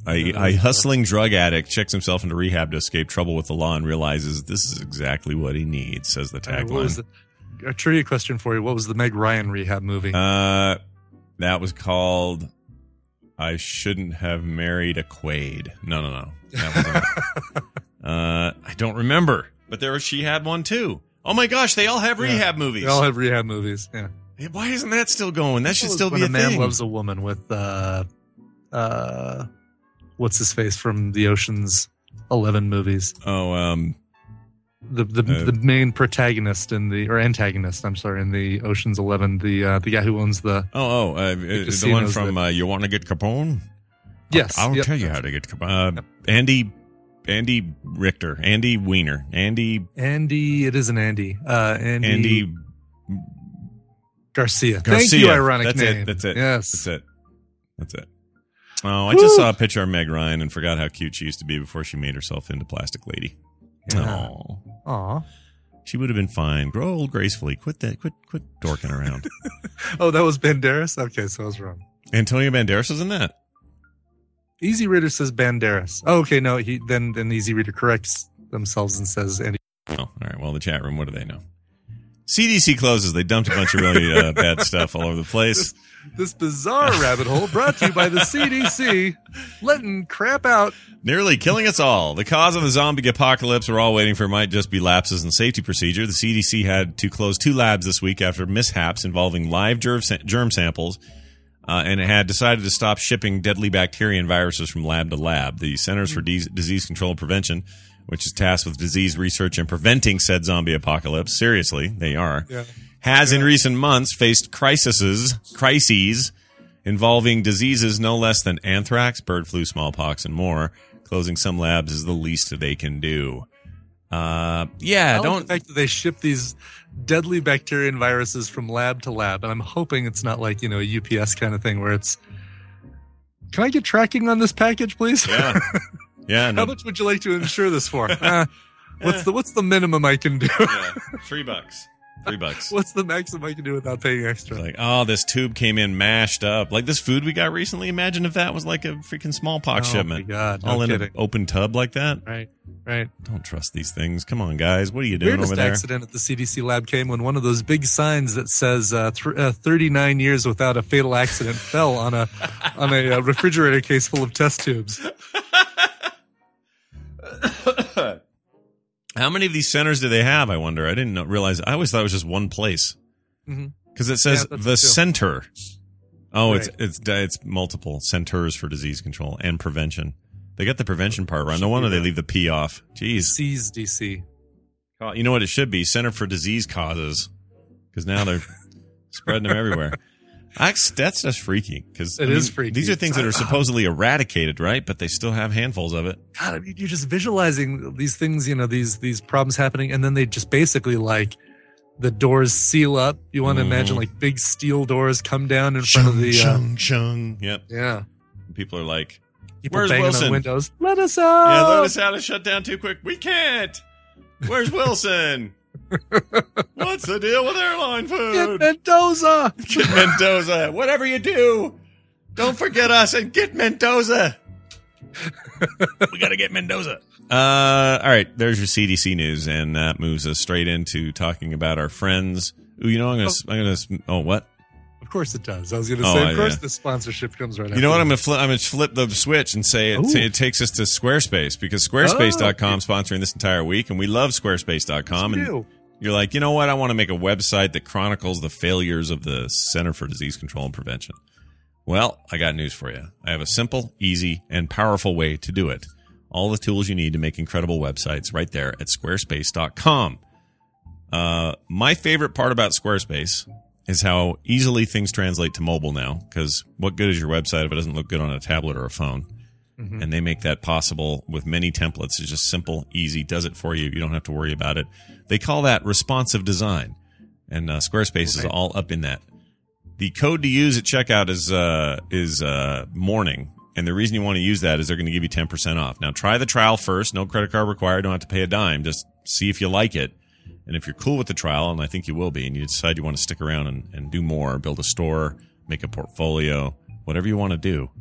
A hustling drug addict checks himself into rehab to escape trouble with the law and realizes this is exactly what he needs, says the tagline.
A trivia question for you. What was the Meg Ryan rehab movie?
That was called I Shouldn't Have Married a Quaid. No. That wasn't I don't remember. But she had one too. Oh my gosh, they all have rehab movies.
They all have rehab movies, yeah.
Why isn't that still going? That should still be a thing.
When a Man Loves a Woman with what's his face from the Ocean's 11 movies?
Oh,
the main protagonist antagonist, I'm sorry, in the Ocean's 11, the guy who owns the
the one from You Want to Get Capone?
Yes,
I'll tell you how to get Capone. Andy Richter, Andy Weiner, Andy.
It isn't Andy.
Andy
Garcia. Thank you, ironic name.
That's it.
Yes,
that's it. Oh, I just saw a picture of Meg Ryan and forgot how cute she used to be before she made herself into Plastic Lady.
Yeah. Aw.
She would have been fine. Grow old gracefully. Quit dorking around.
Oh, that was Banderas? Okay, so I was wrong.
Antonio Banderas was in that.
Easy Reader says Banderas. Oh, okay, no, then Easy Reader corrects themselves and says Andy.
Oh, all right. Well, the chat room, what do they know? CDC closes. They dumped a bunch of really bad stuff all over the place.
This bizarre rabbit hole brought to you by the CDC, letting crap out.
Nearly killing us all. The cause of the zombie apocalypse we're all waiting for might just be lapses in safety procedure. The CDC had to close 2 labs this week after mishaps involving live germ samples, and it had decided to stop shipping deadly bacteria and viruses from lab to lab. The Centers for Disease Control and Prevention, which is tasked with disease research and preventing said zombie apocalypse, seriously, they are, has in recent months faced crises involving diseases no less than anthrax, bird flu, smallpox, and more. Closing some labs is the least they can do. The
fact that they ship these deadly bacteria and viruses from lab to lab, and I'm hoping it's not like, a UPS kind of thing where it's, can I get tracking on this package, please?
Yeah. Yeah.
How much would you like to insure this for? What's the minimum I can do?
$3.
What's the maximum I can do without paying extra?
Like, this tube came in mashed up. Like this food we got recently. Imagine if that was like a freaking smallpox shipment.
Oh my God,
all in an open tub like that.
Right.
Don't trust these things. Come on, guys. What are you doing over there?
Weirdest accident at the CDC lab came when one of those big signs that says 39 years without a fatal accident fell on a refrigerator case full of test tubes.
How many of these centers do they have? I wonder. I didn't realize. I always thought it was just one place because it says the center. Oh, right. It's multiple centers for disease control and prevention. They got the prevention part wrong. No wonder they leave the P off. Jeez.
DC.
You know what it should be? Center for Disease Causes, because now they're spreading them everywhere. That's just freaky. Because
it is freaky.
These are things that are supposedly eradicated, right? But they still have handfuls of it.
God, I mean, you're just visualizing these things, these problems happening, and then they just basically the doors seal up. You want to imagine big steel doors come down in front of the
shung. Yep.
Yeah.
People are like,
people
where's
banging
Wilson?
On windows. Let us out.
Yeah, let us out. It's shut down too quick. We can't. Where's Wilson? What's the deal with airline food?
Get Mendoza.
Get Mendoza. Whatever you do, don't forget us and get Mendoza. We got to get Mendoza. All right, there's your CDC news, and that moves us straight into talking about our friends. Ooh, I'm gonna. Oh, what?
Of course it does. I was going to say, of course, the sponsorship comes right after.
You know what? I'm going to flip the switch and say it takes us to Squarespace, because Squarespace.com is sponsoring this entire week, and we love Squarespace.com. And you're like, you know what? I want to make a website that chronicles the failures of the Center for Disease Control and Prevention. Well, I got news for you. I have a simple, easy, and powerful way to do it. All the tools you need to make incredible websites right there at Squarespace.com. My favorite part about Squarespace is how easily things translate to mobile now, because what good is your website if it doesn't look good on a tablet or a phone? Mm-hmm. And they make that possible with many templates. It's just simple, easy, does it for you. You don't have to worry about it. They call that responsive design, and Squarespace is all up in that. The code to use at checkout is morning, and the reason you want to use that is they're going to give you 10% off. Now, try the trial first. No credit card required. Don't have to pay a dime. Just see if you like it. And if you're cool with the trial, and I think you will be, and you decide you want to stick around and do more, build a store, make a portfolio, whatever you want to do,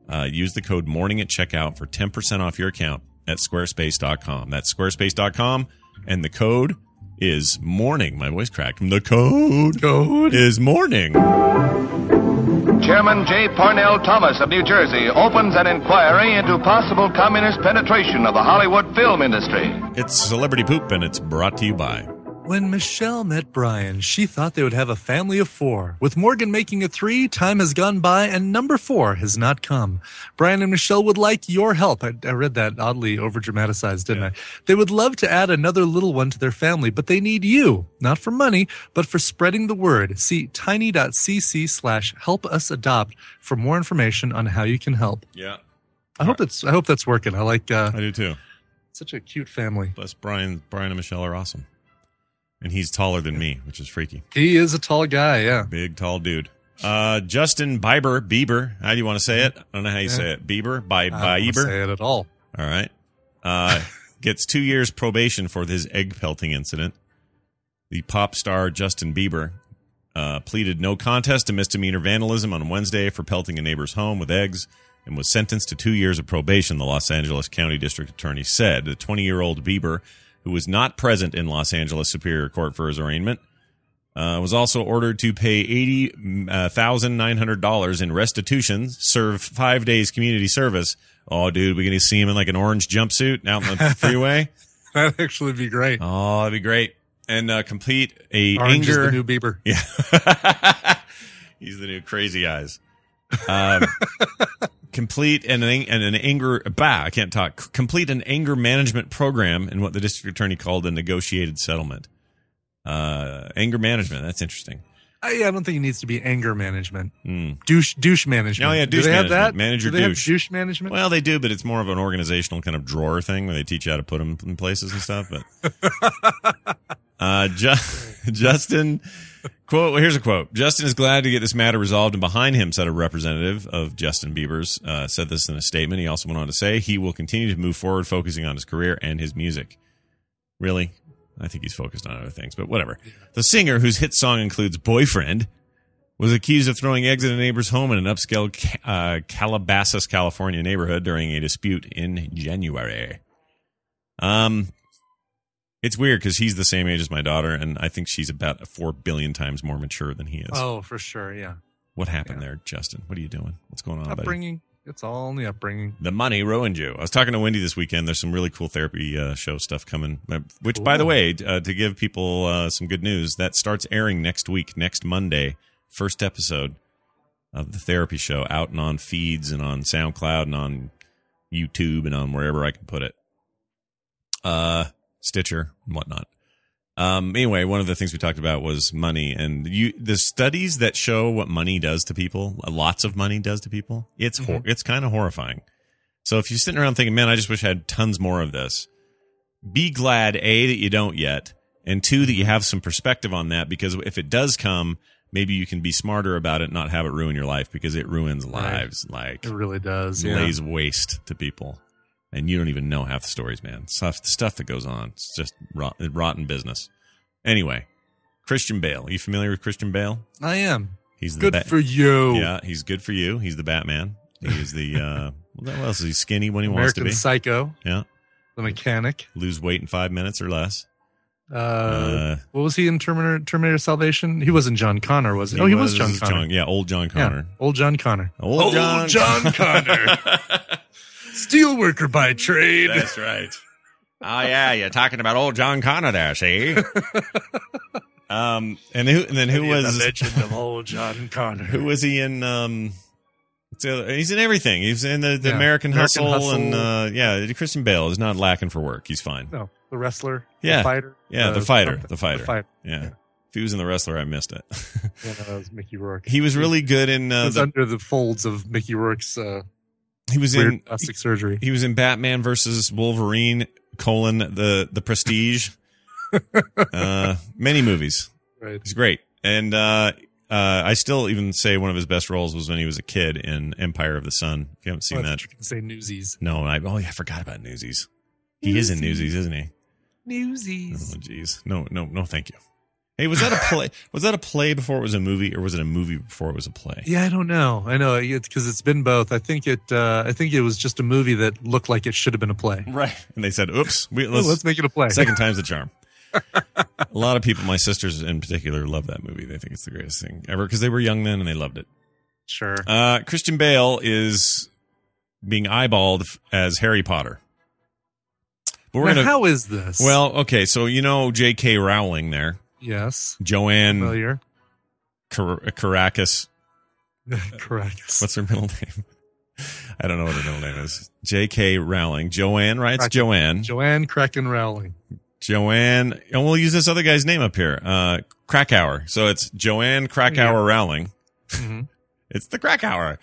Use the code MORNING at checkout for 10% off your account at squarespace.com. That's squarespace.com, and the code is MORNING. My voice cracked. The code is MORNING.
Chairman J. Parnell Thomas of New Jersey opens an inquiry into possible communist penetration of the Hollywood film industry.
It's Celebrity Poop, and it's brought to you by...
When Michelle met Brian, she thought they would have a family of 4. With Morgan making it 3, time has gone by and number 4 has not come. Brian and Michelle would like your help. I read that oddly over-dramatized, didn't I? They would love to add another little one to their family, but they need you. Not for money, but for spreading the word. See tiny.cc/helpusadopt for more information on how you can help.
Yeah.
I hope that's working. I
do too.
Such a cute family.
Plus, Brian and Michelle are awesome. And he's taller than me, which is freaky.
He is a tall guy, yeah.
Big, tall dude. Justin Bieber. How do you want to say it? I don't know how you say it. Bieber?
I don't want to say it at all.
All right. Gets 2 years probation for his egg pelting incident. The pop star Justin Bieber pleaded no contest to misdemeanor vandalism on Wednesday for pelting a neighbor's home with eggs and was sentenced to 2 years of probation, the Los Angeles County District Attorney said. The 20-year-old Bieber, who was not present in Los Angeles Superior Court for his arraignment, was also ordered to pay $80,900 in restitution, serve 5 days community service. Oh, dude, we're going to see him in like an orange jumpsuit out on the freeway.
That'd actually be great.
Oh, that'd be great. And complete a
Orange
anger.
is the new Bieber.
Yeah. He's the new Crazy Eyes. Complete an anger management program in what the district attorney called a negotiated settlement. Anger management. That's interesting.
I don't think it needs to be anger management. Douche management.
Oh, yeah, douche
do they
management.
have that?
Manage your
do they
douche.
Have douche management?
Well, they do, but it's more of an organizational kind of drawer thing where they teach you how to put them in places and stuff. But Justin, quote, here's a quote. Justin is glad to get this matter resolved and behind him, said a representative of Justin Bieber's, said this in a statement. He also went on to say he will continue to move forward, focusing on his career and his music. Really? I think he's focused on other things, but whatever. The singer, whose hit song includes Boyfriend, was accused of throwing eggs at a neighbor's home in an upscale Calabasas, California neighborhood during a dispute in January. It's weird because he's the same age as my daughter, and I think she's about 4 billion times more mature than he is.
Oh, for sure, yeah.
What happened there, Justin? What are you doing? What's going on,
upbringing.
buddy?
It's all in the upbringing.
The money ruined you. I was talking to Wendy this weekend. There's some really cool therapy show stuff coming, which, by the way, to give people some good news, that starts airing next week, next Monday. First episode of the therapy show out and on feeds and on SoundCloud and on YouTube and on wherever I can put it. Stitcher and whatnot. Anyway, one of the things we talked about was money, and the studies that show what money does to people, lots of money does to people, it's kind of horrifying. So if you're sitting around thinking, man, I just wish I had tons more of this, be glad, A, that you don't yet, and 2, that you have some perspective on that, because if it does come, maybe you can be smarter about it and not have it ruin your life, because it ruins lives. Like,
it really does.
Lays waste to people. And you don't even know half the stories, man. Stuff that goes on. It's just rotten business. Anyway, Christian Bale. Are you familiar with Christian Bale?
I am.
He's
good for you.
Yeah, he's good for you. He's the Batman. He's the, what else is he? Skinny when he wants to be.
American Psycho.
Yeah.
The Mechanic.
Lose weight in 5 minutes or less.
What was he in Terminator Salvation? He wasn't John Connor, was he? He was John Connor.
Old John Connor.
Yeah, old John Connor.
Old John
Connor. Steelworker by trade.
That's right. Oh yeah, you're talking about old John Connor there, see? And who was
the legend of old John Connor?
Who was he in? He's in everything. He's in the American Hustle, and Christian Bale is not lacking for work. He's fine.
No, the wrestler.
Yeah,
the fighter.
Yeah, the fighter.
Yeah.
If he was in The Wrestler, I missed it.
Yeah, no, that was Mickey Rourke.
He was really good in.
It was under the folds of Mickey Rourke's.
He was in
plastic surgery.
He was in Batman versus Wolverine: the Prestige. Many movies.
Right.
He's great, and I still even say one of his best roles was when he was a kid in Empire of the Sun. If you haven't seen that,
you can say Newsies.
No, I forgot about Newsies. He is in Newsies, isn't he?
Newsies.
Oh, jeez. No, thank you. Hey, was that a play? Was that a play before it was a movie, or was it a movie before it was a play?
Yeah, I don't know. I know because it's been both. I think it was just a movie that looked like it should have been a play.
Right. And they said, "Oops,
let's make it a play."
Second time's the charm. A lot of people, my sisters in particular, love that movie. They think it's the greatest thing ever because they were young then and they loved it.
Sure.
Christian Bale is being eyeballed as Harry Potter. But
how is this?
Well, okay, so you know J.K. Rowling there.
Yes.
Joanne
familiar.
Caracas.
Caracas.
What's her middle name? I don't know what her middle name is. J.K. Rowling. Joanne, right? It's Joanne.
Joanne Kraken Rowling.
Joanne, and we'll use this other guy's name up here. Krakauer. So it's Joanne Krakauer Rowling.
Mm-hmm.
It's the Krakauer.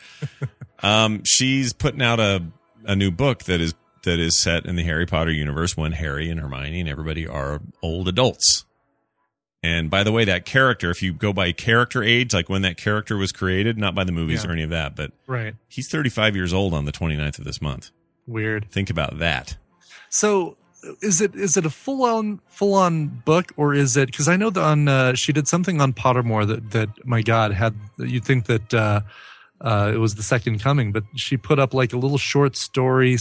She's putting out a new book that is set in the Harry Potter universe when Harry and Hermione and everybody are old adults. And by the way, that character, if you go by character age, like when that character was created, not by the movies or any of that, but
right,
he's 35 years old on the 29th of this month.
Weird.
Think about that.
So is it a full on book, or is it, because I know that she did something on Pottermore that my God, you'd think that it was the second coming, but she put up like a little short story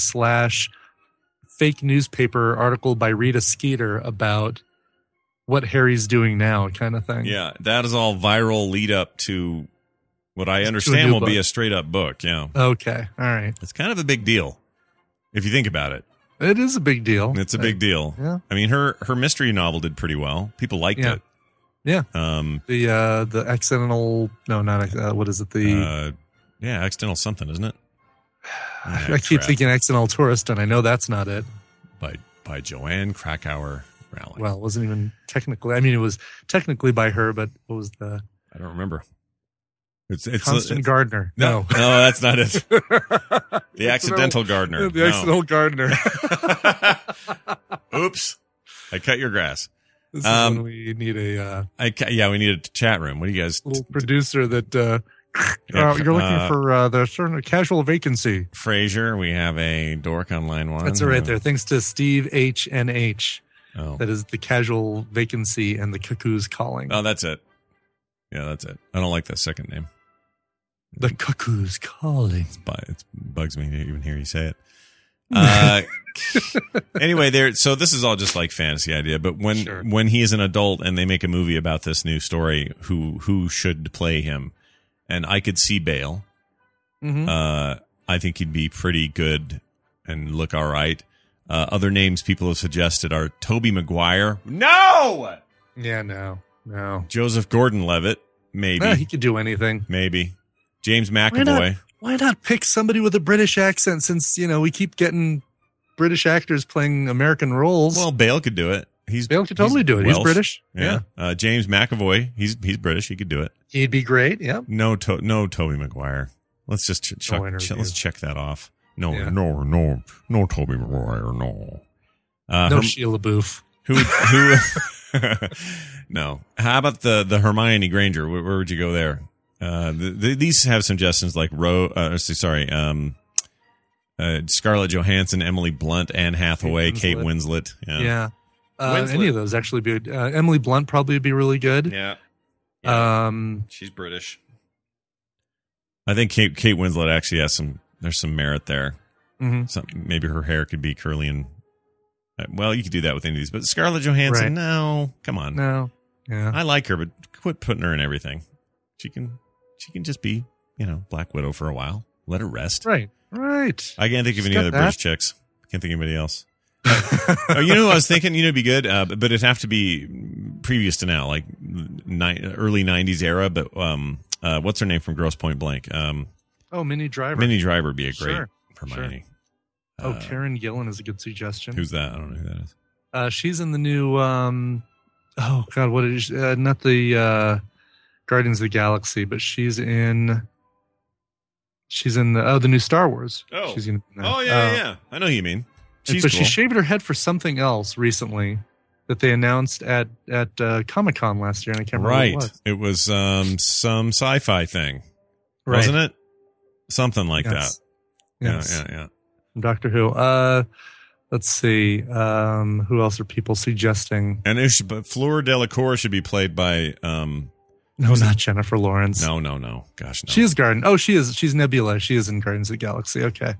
/ fake newspaper article by Rita Skeeter about what Harry's doing now, kind of thing.
Yeah, that is all viral lead up to what I understand will be a straight up book. Yeah.
Okay. All right.
It's kind of a big deal if you think about it.
It is a big deal.
It's a big deal.
Yeah.
I mean, her mystery novel did pretty well. People liked it.
Yeah. The accidental. No, not what is it?
Accidental something, isn't it?
I keep thinking accidental tourist, and I know that's not it.
By Joanne Krakauer Rowling.
Well, it wasn't even technically. I mean, it was technically by her, but what was the?
I don't remember. It's
Constant Gardner. No,
that's not it. The Accidental Gardener.
The Accidental Gardener.
Oops, I cut your grass.
This is when we need a.
We need a chat room. What do you guys?
Little producer that. You're looking for the certain casual vacancy.
Frasier, we have a dork on line 1.
That's right there. Thanks to Steve H&H.
Oh.
That is the casual vacancy and the cuckoo's calling.
Oh, that's it. Yeah, that's it. I don't like that second name.
The cuckoo's calling.
It bugs me to even hear you say it. Anyway, so this is all just like fantasy idea, but when he is an adult and they make a movie about this new story, who should play him? And I could see Bale.
Mm-hmm.
I think he'd be pretty good and look all right. Other names people have suggested are Tobey Maguire. No!
Yeah, no.
Joseph Gordon-Levitt, maybe.
He could do anything.
Maybe. James McAvoy.
Why not pick somebody with a British accent, since, we keep getting British actors playing American roles?
Well, Bale could do it.
Bale could totally do it.
Welsh.
He's British.
Yeah. James McAvoy, he's British. He could do it.
He'd be great. Yeah.
No Tobey Maguire. Let's just let's check that off. No Tobey Maguire. No.
No Sheila Booth.
Who? No. How about the Hermione Granger? Where would you go there? These have suggestions like Scarlett Johansson, Emily Blunt, Anne Hathaway, Kate Winslet.
Yeah. Any of those actually be good. Emily Blunt probably would be really good.
Yeah. She's British. I think Kate Winslet actually there's some merit there.
Mm-hmm.
Maybe her hair could be curly and you could do that with any of these, but Scarlett Johansson, no, come on.
No. Yeah.
I like her, but quit putting her in everything. She can just be, Black Widow for a while. Let her rest.
Right.
I can't think of any other British chicks. Can't think of anybody else. Who I was thinking, it'd be good, but it'd have to be previous to now, like early 90s era. But what's her name from Grosse Point Blank?
Minnie Driver.
Minnie Driver would be a great Hermione.
Sure. Karen Gillan is a good suggestion.
Who's that? I don't know who that is.
She's in the new. What is not the Guardians of the Galaxy, but she's in the new Star Wars.
Oh,
she's in that.
Yeah. I know who you mean.
But cool. She shaved her head for something else recently that they announced at Comic-Con last year, and I can't remember what it was.
It was some sci-fi thing, wasn't it? Something like that.
Yes.
Yeah.
Doctor Who. Let's see. Who else are people suggesting?
And but Fleur Delacour should be played by.
No, not Jennifer Lawrence.
No. Gosh, no.
She is Garden. Oh, she is. She's Nebula. She is in Guardians of the Galaxy. Okay.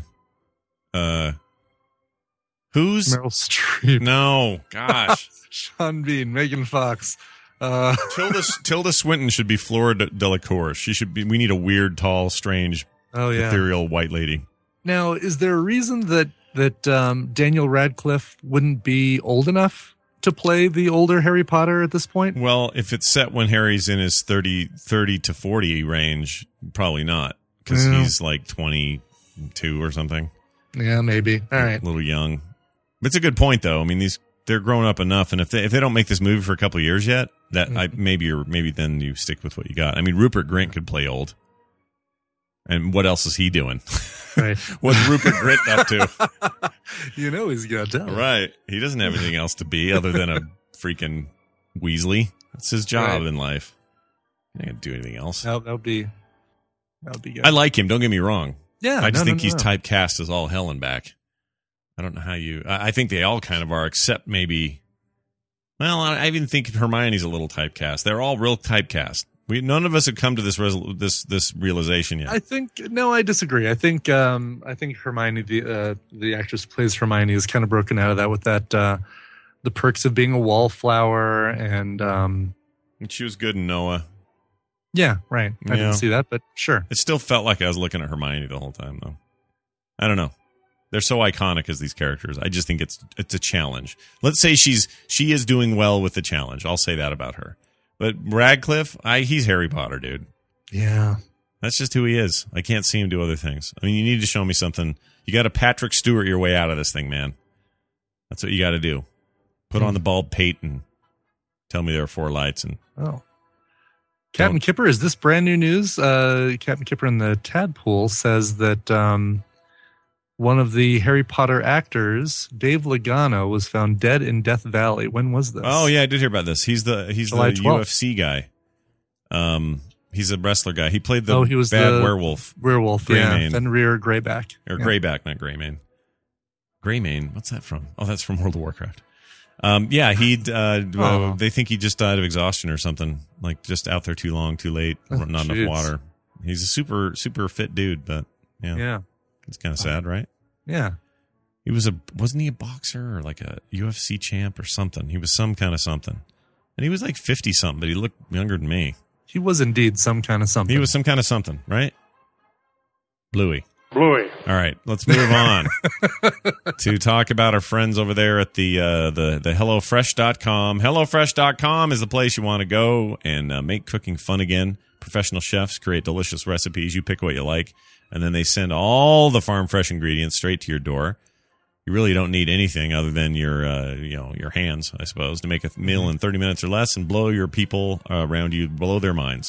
Who's
Meryl Streep?
No, gosh.
Sean Bean, Megan Fox.
Tilda Swinton should be Fleur Delacour. She should be. We need a weird, tall, strange, ethereal white lady.
Now, is there a reason that Daniel Radcliffe wouldn't be old enough to play the older Harry Potter at this point?
Well, if it's set when Harry's in his 30 to 40 range, probably not, because he's like 22 or something.
Yeah, maybe. All right.
A little young. But it's a good point, though. I mean, they're grown up enough, and if they don't make this movie for a couple of years yet, maybe then you stick with what you got. I mean, Rupert Grint could play old. And what else is he doing?
Right.
What's Rupert Grint up to?
He's got to.
Right. He doesn't have anything else to be other than a freaking Weasley. That's his job in life. He ain't gonna do anything else.
That would be good.
I like him. Don't get me wrong.
Yeah.
I just think he's typecast as all hell and back. I don't know how I think they all kind of are, except maybe. Well, I even think Hermione's a little typecast. They're all real typecast. None of us have come to this realization yet.
I disagree. I think Hermione, the actress who plays Hermione, is kind of broken out of that with that the perks of being a wallflower, and
she was good in Noah.
Yeah, right. I didn't see that, but sure.
It still felt like I was looking at Hermione the whole time, though. I don't know. They're so iconic as these characters. I just think it's a challenge. Let's say she is doing well with the challenge. I'll say that about her. But Radcliffe, he's Harry Potter, dude.
Yeah.
That's just who he is. I can't see him do other things. I mean, you need to show me something. You got to Patrick Stewart your way out of this thing, man. That's what you got to do. Put on the bald pate and tell me there are 4 lights. And
Captain Kipper, is this brand new news? Captain Kipper in the Tadpool says that one of the Harry Potter actors, Dave Lagano, was found dead in Death Valley. When was this?
Oh yeah, I did hear about this. He's the UFC guy. He's a wrestler guy. He played the werewolf. Greymane.
Fenrir Greyback.
Or Greyback, not Greymane. Greymane, what's that from? Oh, that's from World of Warcraft. They think he just died of exhaustion or something. Like just out there too long, too late, not enough water. He's a super, super fit dude, but yeah. It's kind of sad, right?
Yeah.
Wasn't he a boxer or like a UFC champ or something? He was some kind of something. And he was like 50 something, but he looked younger than me.
He was indeed some kind of something.
He was some kind of something, right? Bluey. All right, let's move on to talk about our friends over there at the HelloFresh.com. HelloFresh.com is the place you want to go and make cooking fun again. Professional chefs create delicious recipes. You pick what you like. And then they send all the farm fresh ingredients straight to your door. You really don't need anything other than your hands, I suppose, to make a meal in 30 minutes or less and blow your people around you, blow their minds.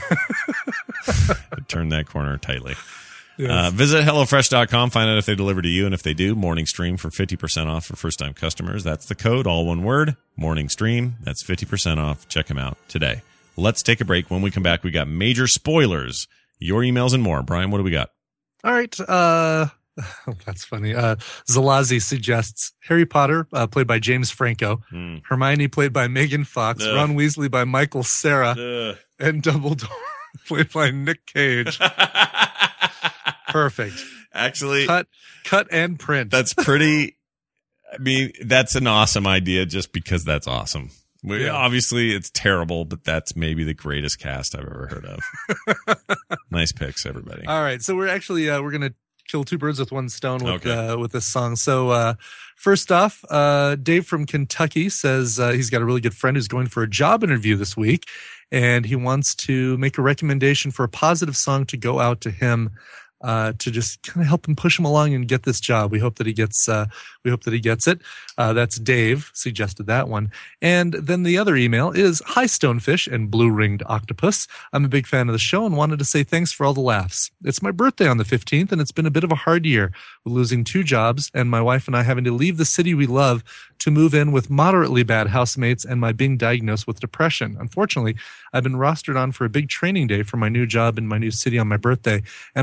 Turn that corner tightly. Yes. Visit HelloFresh.com, find out if they deliver to you, and if they do, Morning Stream for 50% off for first-time customers. That's the code, all one word, Morning Stream. That's 50% off. Check them out today. Let's take a break. When we come back, we got major spoilers, your emails, and more. Brian, what do we got?
All right. That's funny. Zalazi suggests Harry Potter, played by James Franco, Hermione, played by Megan Fox, Ron Weasley by Michael Cera, and Dumbledore, played by Nick Cage. Perfect.
Actually,
cut and print.
That's pretty. I mean, that's an awesome idea just because that's awesome. Obviously, it's terrible, but that's maybe the greatest cast I've ever heard of. Nice picks, everybody.
All right, so we're actually we're gonna kill 2 birds with 1 stone with this song. So first off, Dave from Kentucky says he's got a really good friend who's going for a job interview this week, and he wants to make a recommendation for a positive song to go out to him. To just kind of help him push him along and get this job. We hope that he gets it. That's Dave suggested that one. And then the other email is, hi Stonefish and blue-ringed octopus. I'm a big fan of the show and wanted to say thanks for all the laughs. It's my birthday on the 15th and it's been a bit of a hard year with losing 2 jobs and my wife and I having to leave the city we love to move in with moderately bad housemates and my being diagnosed with depression. Unfortunately, I've been rostered on for a big training day for my new job in my new city on my birthday, and my wife is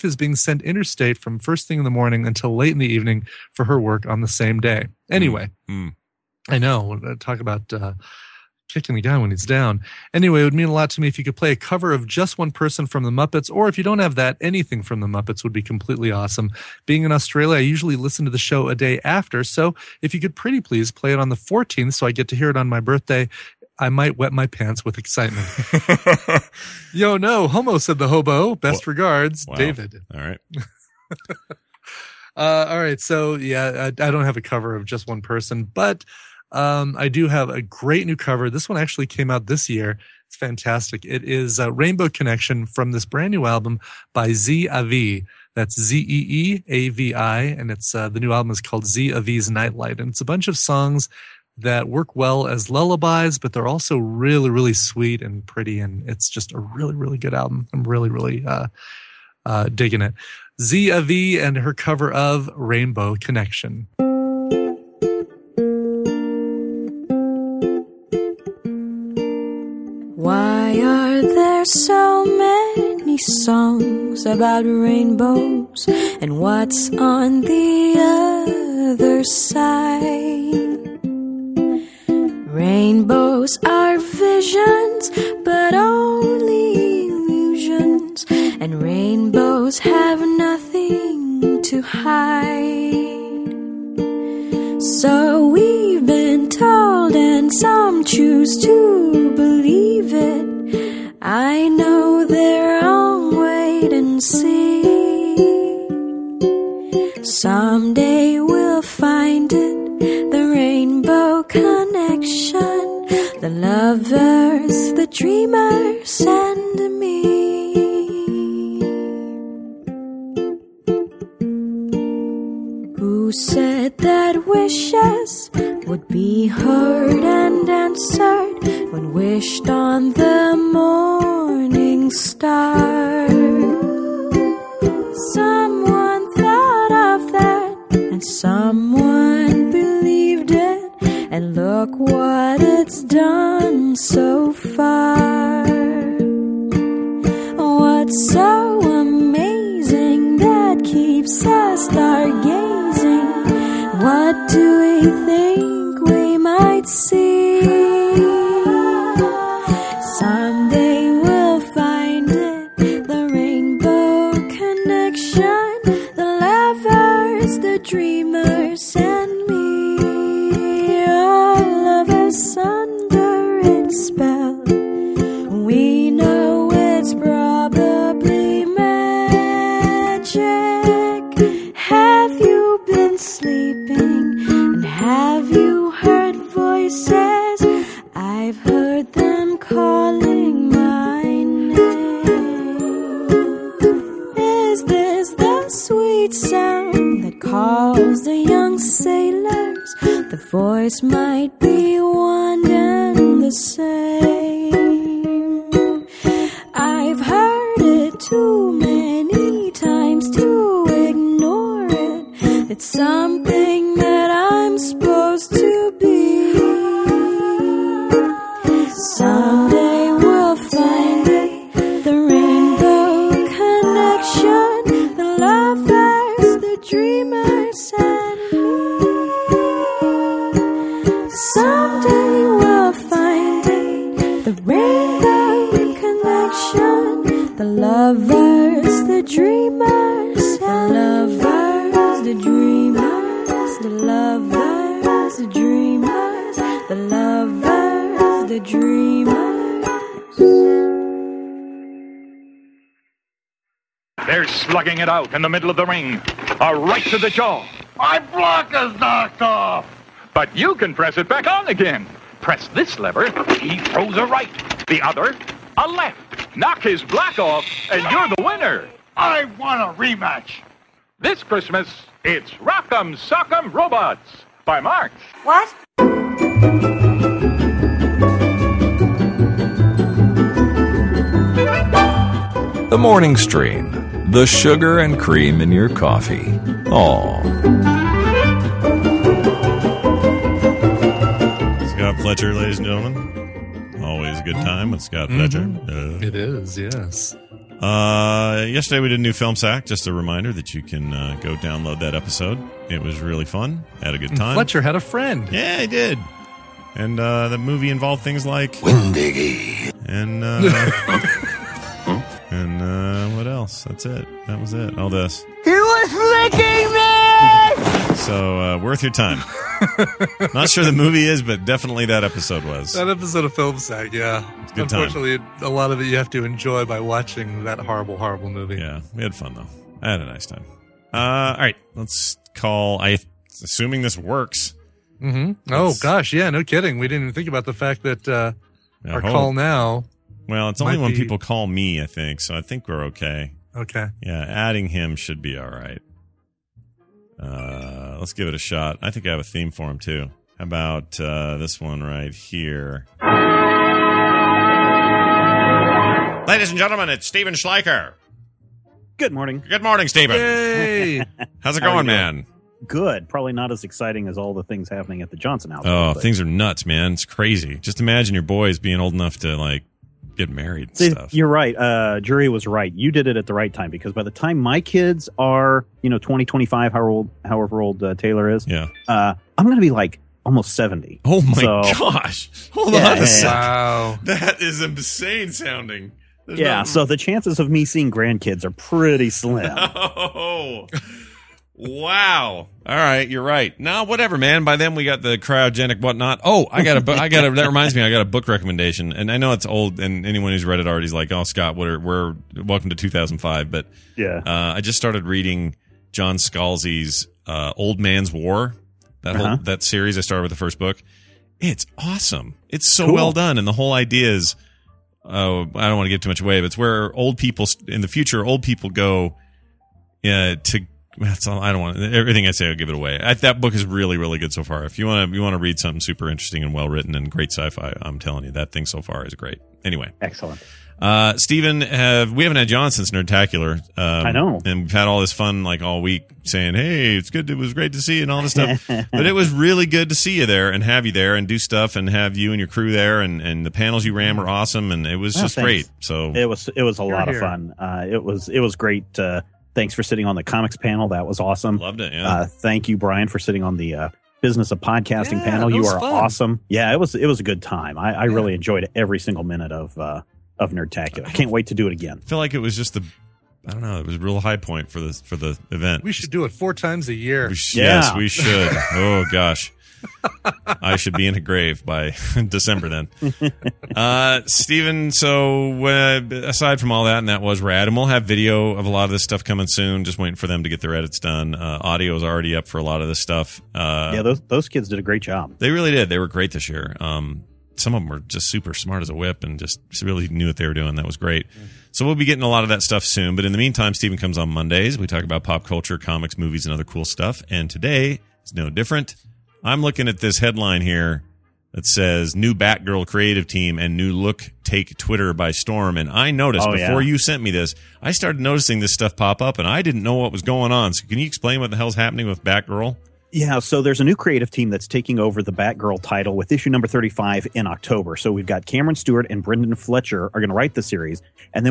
is being sent interstate from first thing in the morning until late in the evening for her work on the same day. Anyway, I know. Talk about kicking the guy when he's down. Anyway, it would mean a lot to me if you could play a cover of Just One Person from the Muppets, or if you don't have that, anything from the Muppets would be completely awesome. Being in Australia, I usually listen to the show a day after, so if you could pretty please play it on the 14th so I get to hear it on my birthday, I might wet my pants with excitement. Yo, no, homo, said the hobo. Best regards,
Wow.
David.
All right.
All right, so yeah, I don't have a cover of Just One Person, but I do have a great new cover. This one actually came out this year. It's fantastic. It is Rainbow Connection from this brand new album by Z-Avi. That's Z-E-E-A-V-I, and it's the new album is called Z-Avi's Nightlight, and it's a bunch of songs that work well as lullabies, but they're also really, really sweet and pretty, and it's just a really, really good album. I'm really, really digging it. Z-Avi and her cover of Rainbow Connection.
Why are there so many songs about rainbows, and what's on the other side? Rainbows are visions, but only illusions, and rainbows have nothing to hide. So we've been told, and some choose to believe it. I know they're wrong, wait and see. Someday we'll find it, the rainbow connection, the lovers, the dreamers, and me. Who said that wishes would be heard and answered when wished on the morning star? Someone thought of that, and someone believed it, and look what it's done so far. What's so amazing that keeps us stargazing? What do we think we might see? Someday we'll find it, the rainbow connection, the lovers, the dreamers, and me. All of us under its spell. We know it's probably magic. Have you been sleeping? And have you heard voices? I've heard them calling my name. Is this the sweet sound that calls the young sailors? The voice might be one and the same. I've heard it too many times to ignore it. It's something that I'm supposed to be. Someday we'll find it, the rainbow connection, the lovers, the dreamers, and me. Someday we'll find it, the rainbow connection, the lovers, the dreamers, the lovers, the dreamers, the lovers, the dreamers, the lovers, the dreamers.
They're slugging it out in the middle of the ring. A right to the jaw. My block is knocked off. But you can press it back on again. Press this lever, he throws a right. The other, a left. Knock his block off, and you're the winner. I want a rematch. This Christmas, it's Rock'em Sock'em Robots by Marx.
What?
The Morning Stream. The sugar and cream in your coffee. Aw.
Scott Fletcher, ladies and gentlemen. Always a good time with Scott Fletcher.
It is, yes.
Yesterday we did a new Film Sack. Just a reminder that you can go download that episode. It was really fun. Had a good time.
Fletcher had a friend.
Yeah, he did. And the movie involved things like
Windiggy.
And what else? That's it. That was it. All this.
He was licking me!
So worth your time. Not sure the movie is, but definitely that episode was.
That episode of Film Sack, yeah.
It's a good time.
Unfortunately, a lot of it you have to enjoy by watching that horrible, horrible movie.
Yeah, we had fun, though. I had a nice time. All right, let's call. Assuming this works.
Mm-hmm. Oh, gosh, yeah, no kidding. We didn't even think about the fact that our call now...
Well, it's only when people call me, I think, so I think we're okay.
Okay.
Yeah, adding him should be all right. Let's give it a shot. I think I have a theme for him, too. How about this one right here? Ladies and gentlemen, it's Steven Schleicher.
Good morning.
Good morning, Steven.
Hey.
How's it going, man?
Good. Probably not as exciting as all the things happening at the Johnson house.
Oh, things are nuts, man. It's crazy. Just imagine your boys being old enough to, like, get married and stuff.
You're right. Jury was right. You did it at the right time, because by the time my kids are, 20, 25, however old Taylor is, I'm going to be like almost 70.
Oh my gosh. Hold on a second.
Wow.
That is insane sounding.
So the chances of me seeing grandkids are pretty slim.
Oh, wow. All right, you're right. No, whatever, man. By then we got the cryogenic whatnot. Oh, that reminds me, I got a book recommendation, and I know it's old, and anyone who's read it already is like, oh, Scott, we're welcome to 2005. But I just started reading John Scalzi's Old Man's War. That series. I started with the first book. It's awesome. It's so well done, and the whole idea is, I don't want to give too much away, but it's where old people in the future, go to. That's all. I don't want everything I say. I'll give it away. That book is really, really good so far. If you want to read something super interesting and well written and great sci-fi, I'm telling you that thing so far is great. Anyway,
excellent.
Stephen, we haven't had John since Nerdtacular.
I know,
and we've had all this fun like all week saying, "Hey, it's good. It was great to see you," and all this stuff. But it was really good to see you there and have you there and do stuff and have you and your crew there and the panels you ran were awesome and it was just great. So
it was a lot of fun. It was great. Thanks for sitting on the comics panel. That was awesome.
Loved it. Yeah.
Thank you, Brian, for sitting on the business of podcasting panel. You are awesome. Yeah, it was a good time. I really enjoyed every single minute of Nerdtacular. I can't wait to do it again.
I feel like it was just it was a real high point for the event.
We should do it 4 times a year.
Yes, we should. Oh gosh. I should be in a grave by December then. Steven, so aside from all that, and that was rad, and we'll have video of a lot of this stuff coming soon, just waiting for them to get their edits done. Audio is already up for a lot of this stuff.
Those kids did a great job.
They really did. They were great this year. Some of them were just super smart as a whip and just really knew what they were doing. That was great. So we'll be getting a lot of that stuff soon. But in the meantime, Steven comes on Mondays. We talk about pop culture, comics, movies, and other cool stuff. And today is no different. I'm looking at this headline here that says new Batgirl creative team and new look take Twitter by storm. And I noticed before you sent me this, I started noticing this stuff pop up and I didn't know what was going on. So can you explain what the hell's happening with Batgirl?
Yeah, so there's a new creative team that's taking over the Batgirl title with issue number 35 in October. So we've got Cameron Stewart and Brendan Fletcher are going to write the babs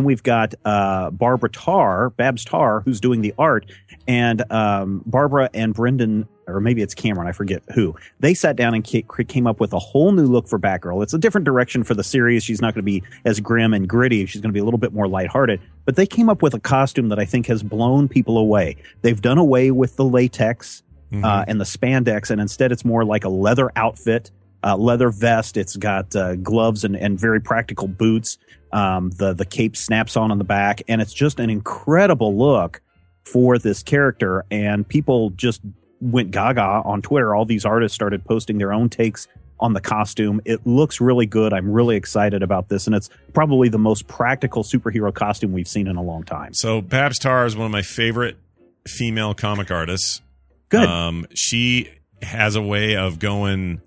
Tarr, who's doing the art, and Barbara and Brendan, or maybe it's Cameron, I forget who. They sat down and came up with a whole new look for Batgirl. It's a different direction for the series. She's not going to be as grim and gritty. She's going to be a little bit more lighthearted. But they came up with a costume that I think has blown people away. They've done away with the latex and the spandex, and instead it's more like a leather outfit, leather vest. It's got gloves and very practical boots. The cape snaps on the back, and it's just an incredible look for this character. And people just went gaga on Twitter. All these artists started posting their own takes on the costume. It looks really good. I'm really excited about this, and it's probably the most practical superhero costume we've seen in a long time.
So Babs Tarr is one of my favorite female comic artists.
Good.
She has a way of going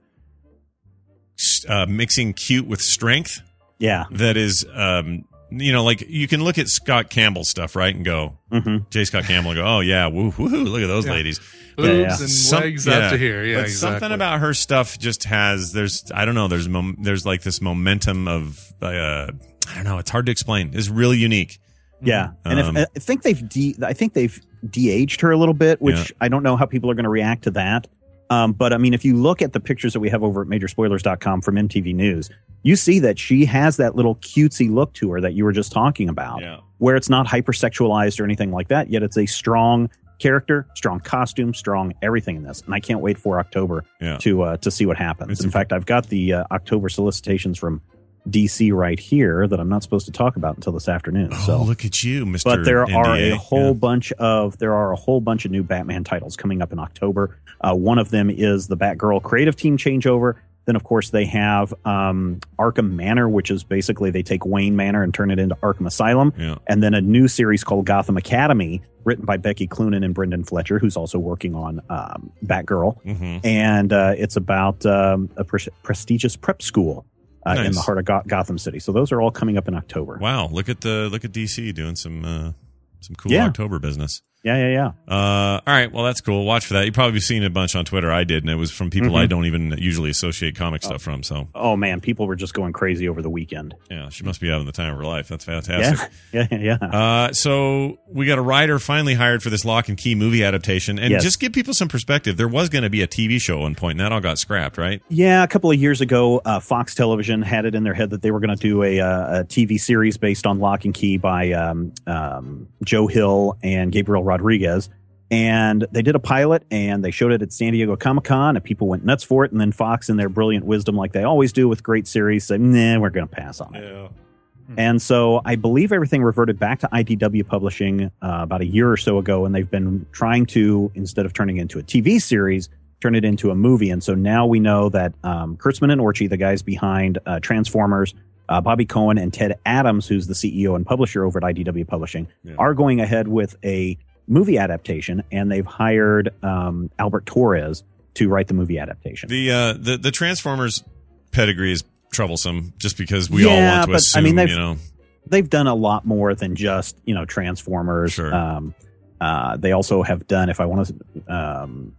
mixing cute with strength.
Yeah.
That is, like you can look at Scott Campbell's stuff, right, and go, J. Scott Campbell, and go, oh yeah, woohoo, look at those ladies.
Boobs and legs out to here. Yeah,
but
exactly.
Something about her stuff just has, there's like this momentum of, I don't know, it's hard to explain. It's really unique.
Yeah, and I think they've de-aged her a little bit, which I don't know how people are going to react to that. But I mean, if you look at the pictures that we have over at Majorspoilers.com from MTV News, you see that she has that little cutesy look to her that you were just talking about, where it's not hypersexualized or anything like that. Yet it's a strong character, strong costume, strong everything in this, and I can't wait for October to see what happens. In fact, I've got the October solicitations from DC right here that I'm not supposed to talk about until this afternoon. So
look at you, Mr.
But there
NDA.
are a whole bunch of new Batman titles coming up in October. One of them is the Batgirl creative team changeover. Then, of course, they have Arkham Manor, which is basically they take Wayne Manor and turn it into Arkham Asylum. And then a new series called Gotham Academy, written by Becky Cloonan and Brendan Fletcher, who's also working on Batgirl. And it's about a prestigious prep school in the heart of Gotham City. So those are all coming up in October.
Wow, look at DC doing some cool October business.
Yeah.
All right, well, that's cool. Watch for that. You've probably seen a bunch on Twitter. I did, and it was from people I don't even usually associate comic stuff from. So,
oh man, people were just going crazy over the weekend.
Yeah, she must be having the time of her life. That's fantastic.
Yeah.
So we got a writer finally hired for this Lock and Key movie adaptation, and just give people some perspective. There was going to be a TV show at one point, and that all got scrapped, right?
Yeah, a couple of years ago, Fox Television had it in their head that they were going to do a TV series based on Lock and Key by Joe Hill and Gabriel Rodriguez. And they did a pilot and they showed it at San Diego Comic-Con and people went nuts for it. And then Fox, in their brilliant wisdom, like they always do with great series, said, nah, we're going to pass on it.
Yeah.
And so I believe everything reverted back to IDW Publishing about a year or so ago. And they've been trying to, instead of turning it into a TV series, turn it into a movie. And so now we know that Kurtzman and Orchie, the guys behind Transformers, Bobby Cohen and Ted Adams, who's the CEO and publisher over at IDW Publishing, are going ahead with a movie adaptation, and they've hired Albert Torres to write the movie adaptation.
The Transformers pedigree is troublesome, just because we all want to assume,
they've done a lot more than just Transformers.
Sure.
They also have done, if I want to,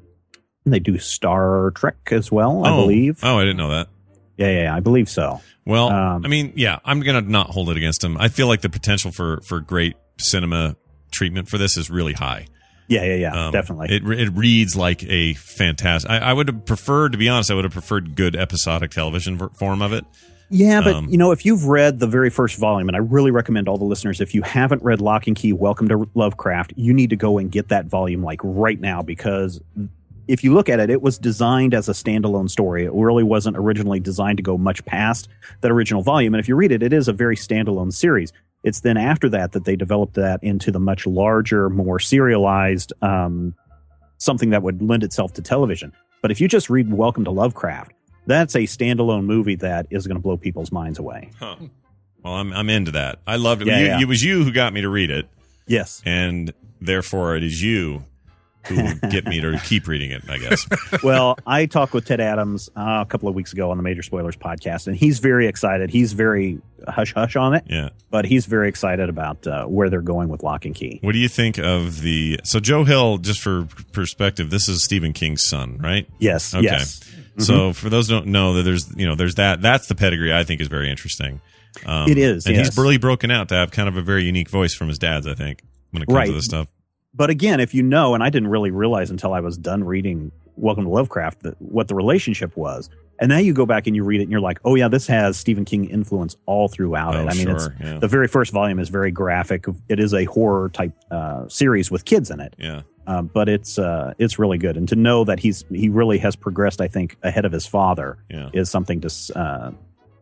they do Star Trek as well, I believe.
Oh, I didn't know that.
Yeah, I believe so.
Well, I'm going to not hold it against them. I feel like the potential for great cinema treatment for this is really high.
Yeah, definitely.
It reads like a fantastic. I would have preferred, to be honest, good episodic television form of it.
Yeah, but if you've read the very first volume, and I really recommend all the listeners, if you haven't read Lock and Key, Welcome to Lovecraft, you need to go and get that volume right now, because if you look at it, it was designed as a standalone story. It really wasn't originally designed to go much past that original volume. And if you read it, it is a very standalone series. It's then after that they developed that into the much larger, more serialized, something that would lend itself to television. But if you just read Welcome to Lovecraft, that's a standalone movie that is going to blow people's minds away.
Huh. Well, I'm into that. I loved it.
Yeah.
It was you who got me to read it.
Yes.
And therefore it is you who get me to keep reading it, I guess.
Well, I talked with Ted Adams a couple of weeks ago on the Major Spoilers podcast, and he's very excited. He's very hush-hush on it, but he's very excited about where they're going with Lock and Key.
What do you think of so Joe Hill, just for perspective, this is Stephen King's son, right?
Yes.
Okay.
Yes. Mm-hmm.
So for those who don't know, that there's that's the pedigree I think is very interesting.
It is.
And he's really broken out to have kind of a very unique voice from his dad's, I think, when it comes to this stuff.
But again, if you know, and I didn't really realize until I was done reading Welcome to Lovecraft what the relationship was. And now you go back and you read it and you're like, oh yeah, this has Stephen King influence all throughout it. I mean, the very first volume is very graphic. It is a horror type series with kids in it.
Yeah.
But it's really good. And to know that he really has progressed, I think, ahead of his father is something to,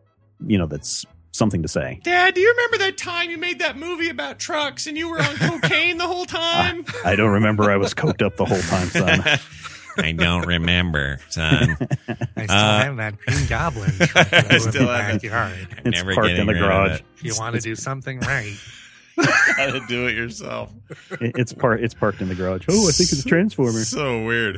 that's something to say.
Dad, do you remember that time you made that movie about trucks and you were on cocaine the whole time?
I don't remember. I was coked up the whole time, son.
I don't remember, son.
I still have that Green Goblin truck that I still have backyard.
It's parked in the garage.
If you want to do something right,
gotta do it yourself.
It's parked in the garage. Oh, I think it's a Transformer.
So weird.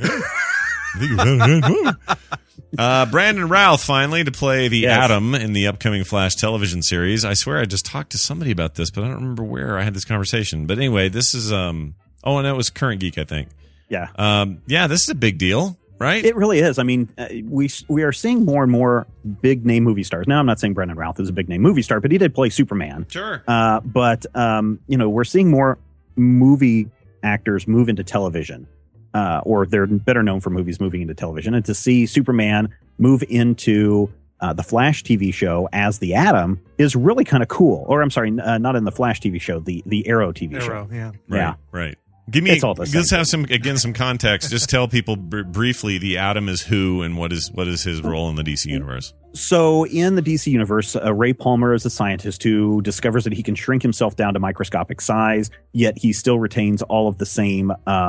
Brandon Routh finally to play the Atom in the upcoming Flash television series. I swear I just talked to somebody about this, but I don't remember where I had this conversation. But anyway, this is and it was Current Geek, I think.
Yeah.
This is a big deal. right?
It really is. I mean, we are seeing more and more big name movie stars. Now, I'm not saying Brandon Routh is a big name movie star, but he did play Superman.
Sure.
But we're seeing more movie actors move into television, or they're better known for movies moving into television. And to see Superman move into the Flash TV show as the Atom is really kind of cool. Or I'm sorry, not in the Flash TV show, the Arrow TV show.
Arrow, yeah.
Right. Give me.
It's all the same.
Let's have some context. Just tell people briefly the Atom is who and what is his role in the DC universe.
So in the DC universe, Ray Palmer is a scientist who discovers that he can shrink himself down to microscopic size, yet he still retains all of the same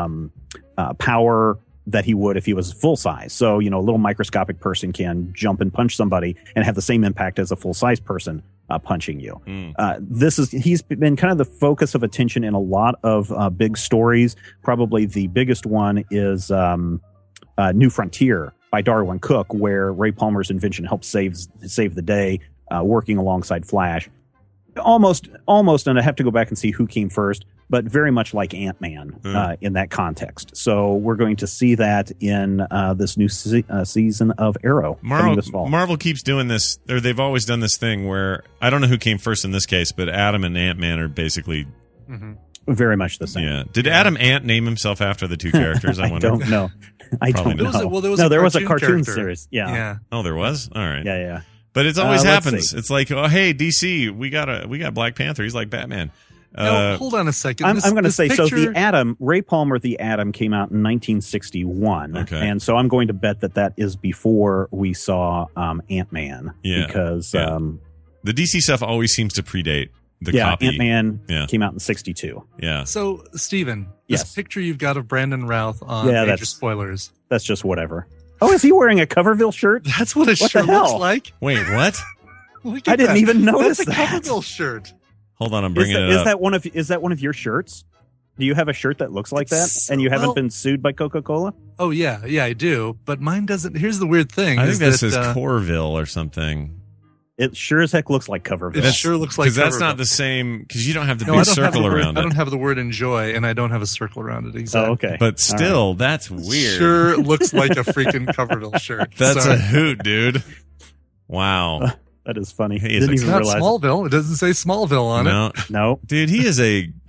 power that he would if he was full size. So, a little microscopic person can jump and punch somebody and have the same impact as a full size person punching you. He's been kind of the focus of attention in a lot of big stories. Probably the biggest one is New Frontier by Darwin Cook, where Ray Palmer's invention helps save the day, working alongside Flash. Almost, and I have to go back and see who came first, but very much like Ant-Man in that context. So we're going to see that in this new season of Arrow coming this fall.
Marvel keeps doing this, or they've always done this thing where, I don't know who came first in this case, but Adam and Ant-Man are basically...
very much the same.
Yeah. Did Adam Ant name himself after the two characters? I wonder.
Don't know. I don't know. There was a cartoon series. Yeah.
Oh, there was? All right.
Yeah.
But it always happens. It's like, oh, hey, DC, we got Black Panther. He's like Batman.
No, hold on a second.
I'm going to say, so the Atom, Ray Palmer, the Atom came out in 1961.
Okay.
And so I'm going to bet that is before we saw Ant-Man.
Yeah.
Because
the DC stuff always seems to predate the copy.
Ant-Man came out in 62.
Yeah.
So, Steven, this picture you've got of Brandon Routh on Major Spoilers.
That's just whatever. Oh, is he wearing a Coverville shirt?
That's what a shirt looks like.
Wait, what?
I didn't even notice
that. That's a Coverville shirt.
Hold on, I'm bringing it up.
Is that one of your shirts? Do you have a shirt that looks like that? And you haven't been sued by Coca-Cola?
Oh, yeah, I do. But mine doesn't. Here's the weird thing.
I think that says Corville or something.
It sure as heck looks like Coverville.
It sure looks like Coverville.
Because that's not the same, because you don't have the big circle around it.
I don't have the word enjoy, and I don't have a circle around it exactly.
Oh, okay.
But still, that's weird.
Sure looks like a freaking Coverville shirt.
That's a hoot, dude. Wow.
That is funny.
It's not Smallville. It doesn't say Smallville on it.
No.
Dude, he is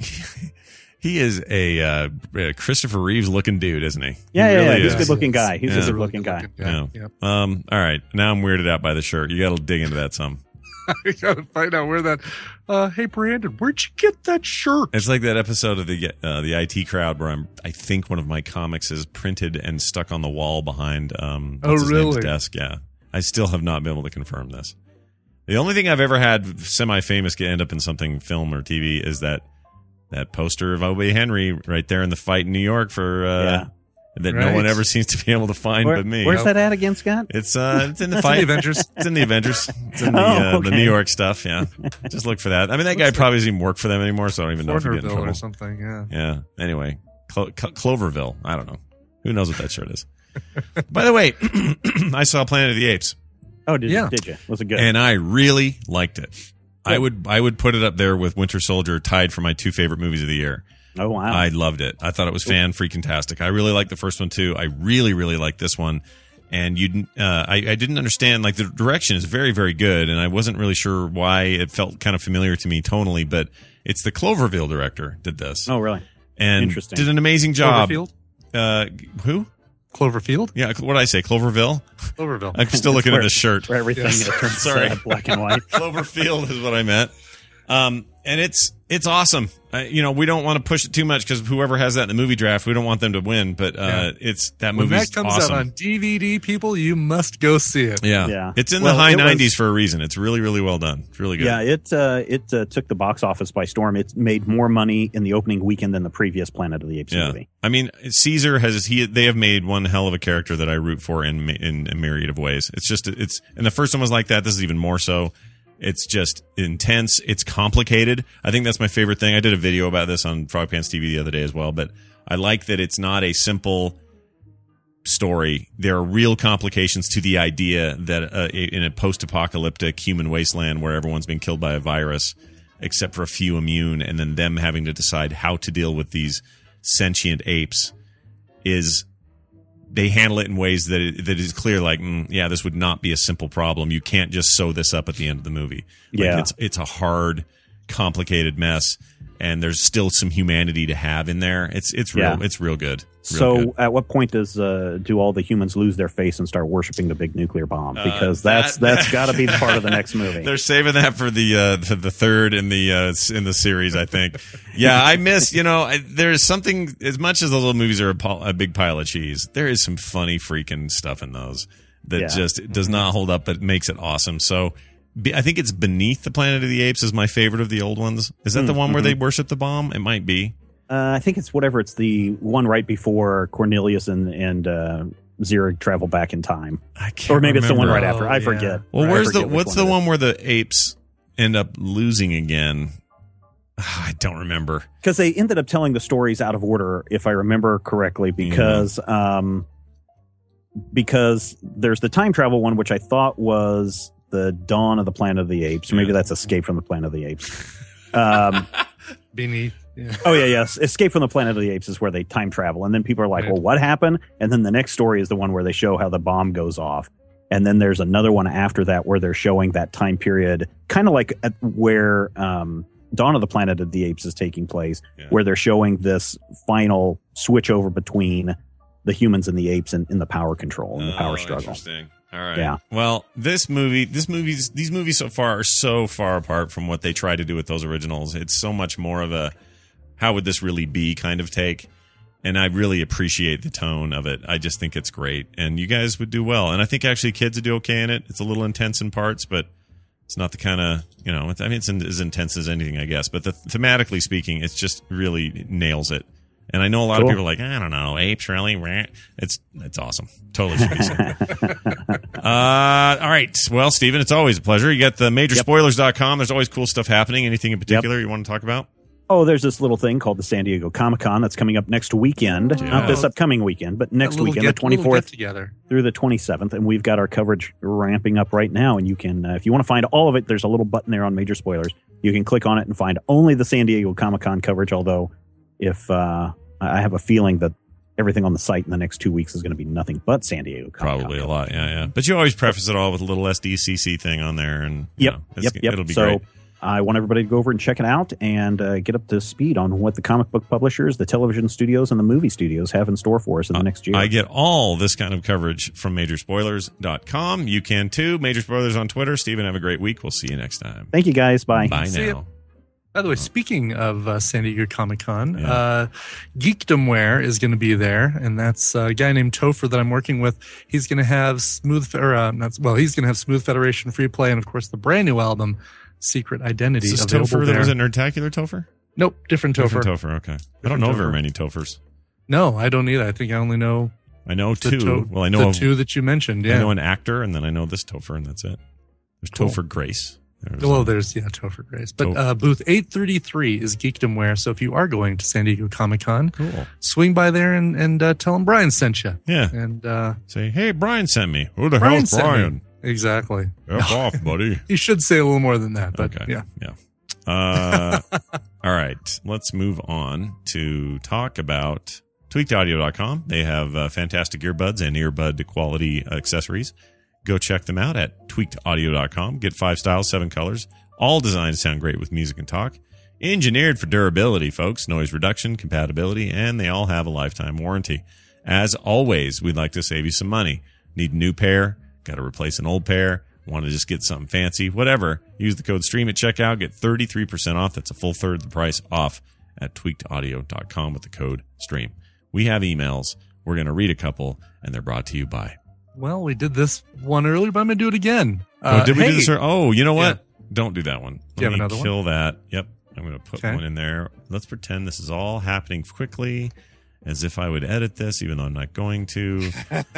a Christopher Reeves looking dude, isn't he?
Yeah, he's a good looking guy. He's a good looking guy.
Yeah. Yep. All right. Now I'm weirded out by the shirt. You got to dig into that some.
I got to find out where that. Hey, Brandon, where'd you get that shirt?
It's like that episode of the IT Crowd where I think one of my comics is printed and stuck on the wall behind his name's desk. Yeah. I still have not been able to confirm this. The only thing I've ever had semi-famous end up in something film or TV is that poster of Obey Henry right there in the fight in New York for no one ever seems to be able to find but me.
Where's that at again, Scott?
It's in the fight.
Avengers.
It's in the Avengers. It's in the New York stuff. Yeah, just look for that. I mean, that guy probably doesn't even work for them anymore, so I don't even know if he'd get in trouble
or something. Yeah.
Yeah. Anyway, Cloverville. I don't know. Who knows what that shirt is? By the way, I saw Planet of the Apes.
Oh, did you? Was it good?
And I really liked it. Good. I would put it up there with Winter Soldier, tied for my two favorite movies of the year.
Oh, wow.
I loved it. I thought it was fan-freaking-tastic. I really liked the first one, too. I really, really liked this one. And I didn't understand, like, the direction is very, very good, and I wasn't really sure why it felt kind of familiar to me tonally, but it's the Cloverfield director did this.
Oh, really?
And
interesting.
Did an amazing job.
Cloverfield?
Who?
Cloverfield?
Yeah, what did I say? Cloverville?
Cloverville.
I'm still looking at this shirt.
Where everything turns black and white.
Cloverfield is what I meant. And it's awesome. We don't want to push it too much because whoever has that in the movie draft, we don't want them to win. But it's that movie's awesome.
When that comes out on DVD, people, you must go see it.
Yeah. It's in the high 90s for a reason. It's really, really well done. It's really good.
Yeah, it took the box office by storm. It made more money in the opening weekend than the previous Planet of the Apes movie.
I mean, Caesar they have made one hell of a character that I root for in a myriad of ways. And the first one was like that. This is even more so. It's just intense. It's complicated. I think that's my favorite thing. I did a video about this on Frog Pants TV the other day as well, but I like that it's not a simple story. There are real complications to the idea that in a post-apocalyptic human wasteland where everyone's been killed by a virus, except for a few immune, and then them having to decide how to deal with these sentient apes they handle it in ways that is clear, like, yeah, this would not be a simple problem. You can't just sew this up at the end of the movie. Like, it's a hard, complicated mess, and there's still some humanity to have in there. It's real good.
At what point do all the humans lose their face and start worshiping the big nuclear bomb? Because that's got to be part of the next movie.
They're saving that for the third in the series, I think. Yeah, I miss. There's something. As much as those little movies are a big pile of cheese, there is some funny freaking stuff in those that just does not hold up, but makes it awesome. So. I think it's Beneath the Planet of the Apes is my favorite of the old ones. Is that the one where they worship the bomb? It might be.
I think it's whatever. It's the one right before Cornelius and Zurg travel back in time.
I can't
Or maybe
remember.
it's the one right after. I forget.
Well, what's the one where the apes end up losing again? I don't remember.
Because they ended up telling the stories out of order, if I remember correctly, because there's the time travel one, which I thought was the Dawn of the Planet of the Apes. Maybe that's Escape from the Planet of the Apes.
Beneath. Yeah.
Oh, yes. Escape from the Planet of the Apes is where they time travel. And then people are like, well, what happened? And then the next story is the one where they show how the bomb goes off. And then there's another one after that where they're showing that time period, kind of like where Dawn of the Planet of the Apes is taking place, where they're showing this final switch over between the humans and the apes in the power control and the power struggle.
Interesting. All right.
Yeah.
Well, these movies so far are so far apart from what they try to do with those originals. It's so much more of a how would this really be kind of take. And I really appreciate the tone of it. I just think it's great. And you guys would do well. And I think actually kids would do okay in it. It's a little intense in parts, but it's not the kind of, it's as intense as anything, I guess. But thematically speaking, it's just really nails it. And I know a lot of people are like, I don't know, apes really? It's awesome. Totally should be seen. All right. Well, Steven, it's always a pleasure. You got the Majorspoilers.com. There's always cool stuff happening. Anything in particular you want to talk about?
Oh, there's this little thing called the San Diego Comic-Con that's coming up next weekend. Not this upcoming weekend, but next weekend, the 24th through the 27th. And we've got our coverage ramping up right now. And you can, if you want to find all of it, there's a little button there on Major Spoilers. You can click on it and find only the San Diego Comic-Con coverage, although if I have a feeling that everything on the site in the next 2 weeks is going to be nothing but San Diego Comic-Con.
Probably a lot, yeah. But you always preface it all with a little SDCC thing on there. And
Yep.
It'll be great.
I want everybody to go over and check it out and get up to speed on what the comic book publishers, the television studios, and the movie studios have in store for us in the next year.
I get all this kind of coverage from Majorspoilers.com. You can too. Major Spoilers on Twitter. Steven, have a great week. We'll see you next time.
Thank you, guys. Bye.
Bye now.
By the way, speaking of San Diego Comic-Con, Geekdomware is going to be there, and that's a guy named Topher that I'm working with. He's going to have Smooth Federation Free Play, and of course the brand new album Secret Identity.
Is this Topher that was a Nerdtacular Topher?
Nope, different Topher.
Different Topher, okay. I don't know very many Tophers.
No, I don't either. I think I only know.
I know two. I know
the two that you mentioned. Yeah,
I know an actor, and then I know this Topher, and that's it. There's Topher Grace.
There's Topher Grace. But booth 833 is Geekdomware. So if you are going to San Diego Comic-Con, swing by there and tell them Brian sent you.
Yeah.
And
say, hey, Brian sent me. Who the hell's Brian?
Exactly.
F off, buddy.
You should say a little more than that, but yeah.
All right. Let's move on to talk about tweakedaudio.com. They have fantastic earbuds and earbud quality accessories. Go check them out at tweakedaudio.com. Get 5 styles, 7 colors. All designed to sound great with music and talk. Engineered for durability, folks. Noise reduction, compatibility, and they all have a lifetime warranty. As always, we'd like to save you some money. Need a new pair? Got to replace an old pair? Want to just get something fancy? Whatever. Use the code STREAM at checkout. Get 33% off. That's a full third of the price off at tweakedaudio.com with the code STREAM. We have emails. We're going to read a couple, and they're brought to you by...
Well, we did this one earlier, but I'm going to do it again.
Did we do this? Oh, you know what? Yeah. Don't do that one.
Do you have another one?
Kill that. Yep. I'm going to put one in there. Let's pretend this is all happening quickly, as if I would edit this, even though I'm not going to.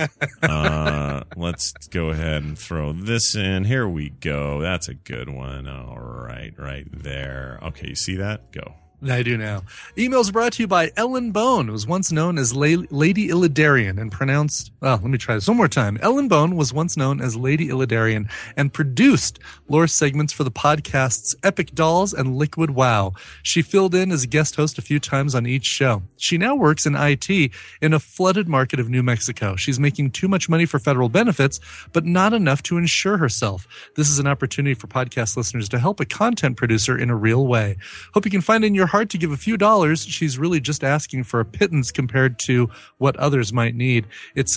Let's go ahead and throw this in. Here we go. That's a good one. All right. Right there. Okay, you see that? Go.
I do now. Emails brought to you by Ellen Bone, who was once known as Lady Illidarian and pronounced... Well, let me try this one more time. Ellen Bone was once known as Lady Illidarian and produced lore segments for the podcasts Epic Dolls and Liquid Wow. She filled in as a guest host a few times on each show. She now works in IT in a flooded market of New Mexico. She's making too much money for federal benefits, but not enough to insure herself. This is an opportunity for podcast listeners to help a content producer in a real way. Hope you can find in your heart to give a few dollars. She's really just asking for a pittance compared to what others might need. It's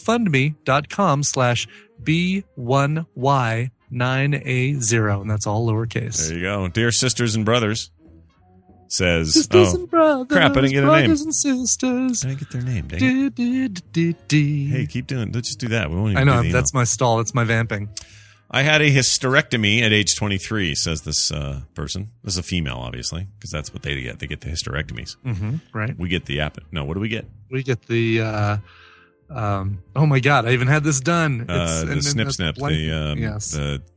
GoFundMe.com/B1Y9A0, and that's all lowercase.
There you go. Dear sisters and brothers, says,
sisters and brothers,
crap, I didn't get a name.
Brothers and sisters.
I didn't get their name, dang it. Hey, keep doing, let's just do that. We won't even
I know,
do the
that's my stall. That's my vamping.
I had a hysterectomy at age 23, says this person. This is a female, obviously, because that's what they get. They get the hysterectomies.
Mm-hmm, right.
We get the No, what do we get?
We get the, oh my God, I even had this done.
The snip.
Yes.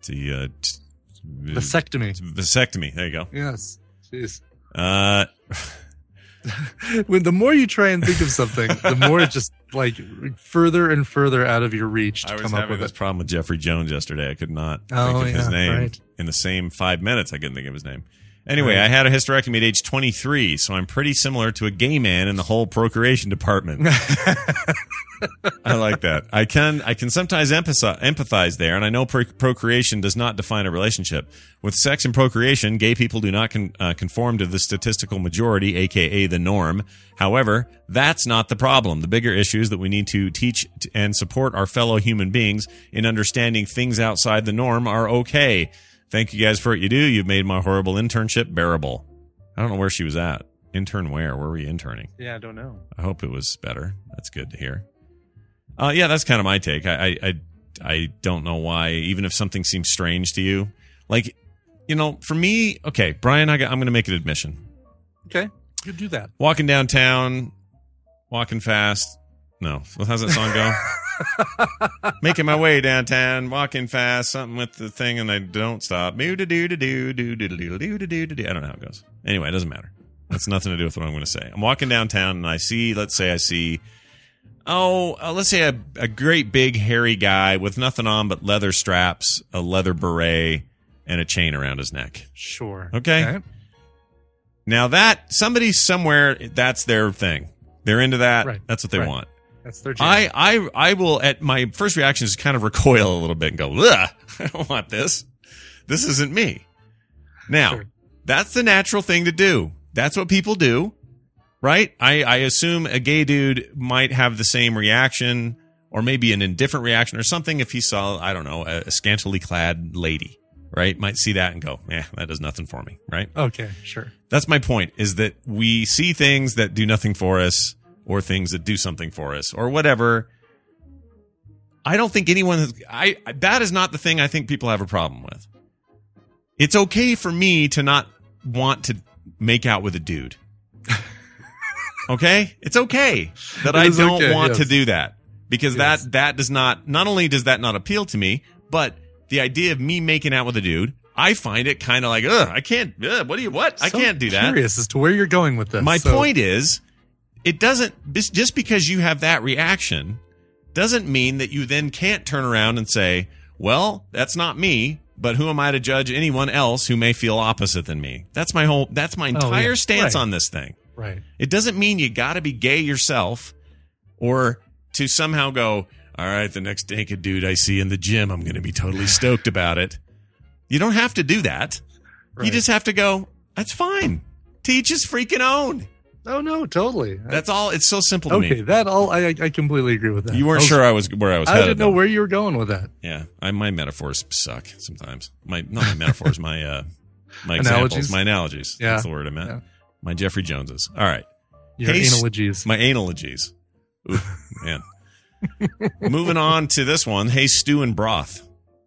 Vasectomy.
Vasectomy. There you go.
Yes. Jeez. When the more you try and think of something, the more it just like further and further out of your reach to
I was
come up
having
with
this
it.
problem with Jeffrey Jones yesterday. I could not think of his name.
Right.
In the same 5 minutes, I couldn't think of his name. Anyway,
Right.
I had a hysterectomy at age 23, so I'm pretty similar to a gay man in the whole procreation department. I like that. I can sometimes empathize there, and I know procreation does not define a relationship. With sex and procreation, gay people do not conform to the statistical majority, aka the norm. However, that's not the problem. The bigger issue is that we need to teach and support our fellow human beings in understanding things outside the norm are okay. Thank you guys for what you do. You've made my horrible internship bearable. I don't know where she was at. Intern where? Where were you interning?
Yeah, I don't know.
I hope it was better. That's good to hear. Yeah, that's kind of my take. I don't know why, even if something seems strange to you. Like, you know, for me, okay, Brian, I'm going to make an admission.
Okay, you do that.
Walking downtown, walking fast. No, how's that song go? Making my way downtown, walking fast, something with the thing, and I don't stop. I don't know how it goes. Anyway, it doesn't matter. That's nothing to do with what I'm going to say. I'm walking downtown, and let's say I see a great big hairy guy with nothing on but leather straps, a leather beret, and a chain around his neck.
Sure.
Okay. Now that somebody somewhere, that's their thing. They're into that.
Right.
That's what they want.
That's their jam.
I will, at my first reaction is kind of recoil a little bit and go, ugh, I don't want this. This isn't me. Now,
Sure.
That's the natural thing to do. That's what people do, right? I assume a gay dude might have the same reaction or maybe an indifferent reaction or something if he saw, I don't know, a scantily clad lady, right? Might see that and go, that does nothing for me, right?
Okay, sure.
That's my point, is that we see things that do nothing for us or things that do something for us or whatever. I don't think anyone that is not the thing I think people have a problem with. It's okay for me to not want to make out with a dude. Okay? It's okay that I don't want to do that because that does not only does that not appeal to me, but the idea of me making out with a dude, I find it kind of like, I can't, I can't do that.
I'm curious as to where you're going with this.
My point is, it doesn't, just because you have that reaction doesn't mean that you then can't turn around and say, well, that's not me, but who am I to judge anyone else who may feel opposite than me? That's my entire stance on this thing.
Right.
It doesn't mean you got to be gay yourself or to somehow go, all right, the next naked dude I see in the gym, I'm going to be totally stoked about it. You don't have to do that.
Right.
You just have to go, that's fine. To each his freaking own.
Oh, no, totally.
That's all. It's so simple to me.
Okay, I completely agree with that.
You weren't sure where I was headed.
I didn't know where you were going with that.
Yeah, my metaphors suck sometimes. Not my metaphors, my examples, my analogies.
Yeah.
That's the word I meant.
Yeah.
My Jeffrey Joneses. All right.
Your analogies.
My analogies. Ooh, man. Moving on to this one. Hey, Stew and Broth.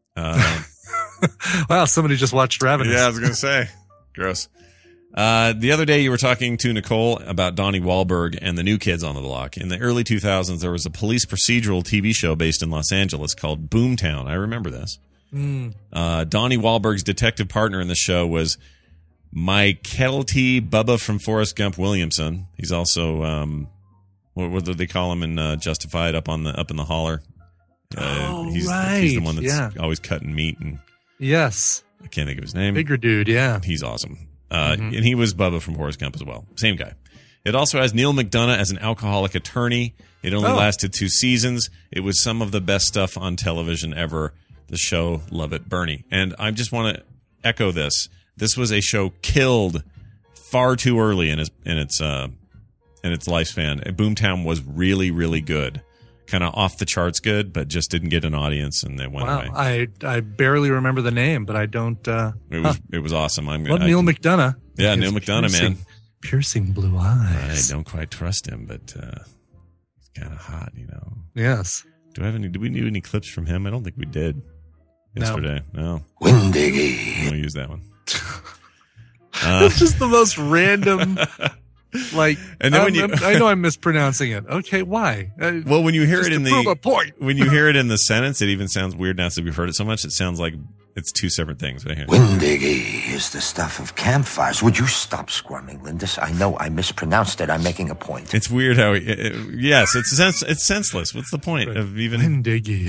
Wow, somebody just watched Ravenous.
Yeah, I was going to say. Gross. The other day you were talking to Nicole about Donnie Wahlberg and the New Kids on the Block. In the early 2000s, there was a police procedural TV show based in Los Angeles called Boomtown. I remember this. Donnie Wahlberg's detective partner in the show was Mykelti Bubba from Forrest Gump Williamson. He's also what do they call him in Justified? Up in the holler. He's the one that's always cutting meat and.
Yes.
I can't think of his name.
Bigger dude, yeah.
He's awesome. And he was Bubba from Forrest Gump as well. Same guy. It also has Neil McDonough as an alcoholic attorney. It only lasted 2 seasons. It was some of the best stuff on television ever. The show, love it, Bernie. And I just want to echo this. This was a show killed far too early in its lifespan. Boomtown was really, really good. Kind of off the charts good, but just didn't get an audience, and they went away.
I barely remember the name, but I don't.
It was awesome.
Neil McDonough.
Yeah, Neil McDonough, man.
Piercing blue eyes.
I don't quite trust him, but he's kind of hot, you know.
Yes.
Do we do any clips from him? I don't think we did yesterday. No.
Windiggy.
I'm gonna use that one.
It's just the most random.
And then
I know I'm mispronouncing it. Okay, why?
Well, when you hear it in
when
you hear it in the sentence, it even sounds weird now. So we've heard it so much, it sounds like it's 2 separate things. Right here.
Windiggy is the stuff of campfires. Would you stop squirming, Lindis? I know I mispronounced it. I'm making a point.
It's weird how. Yes, it's senseless. What's the point of even
Windiggy?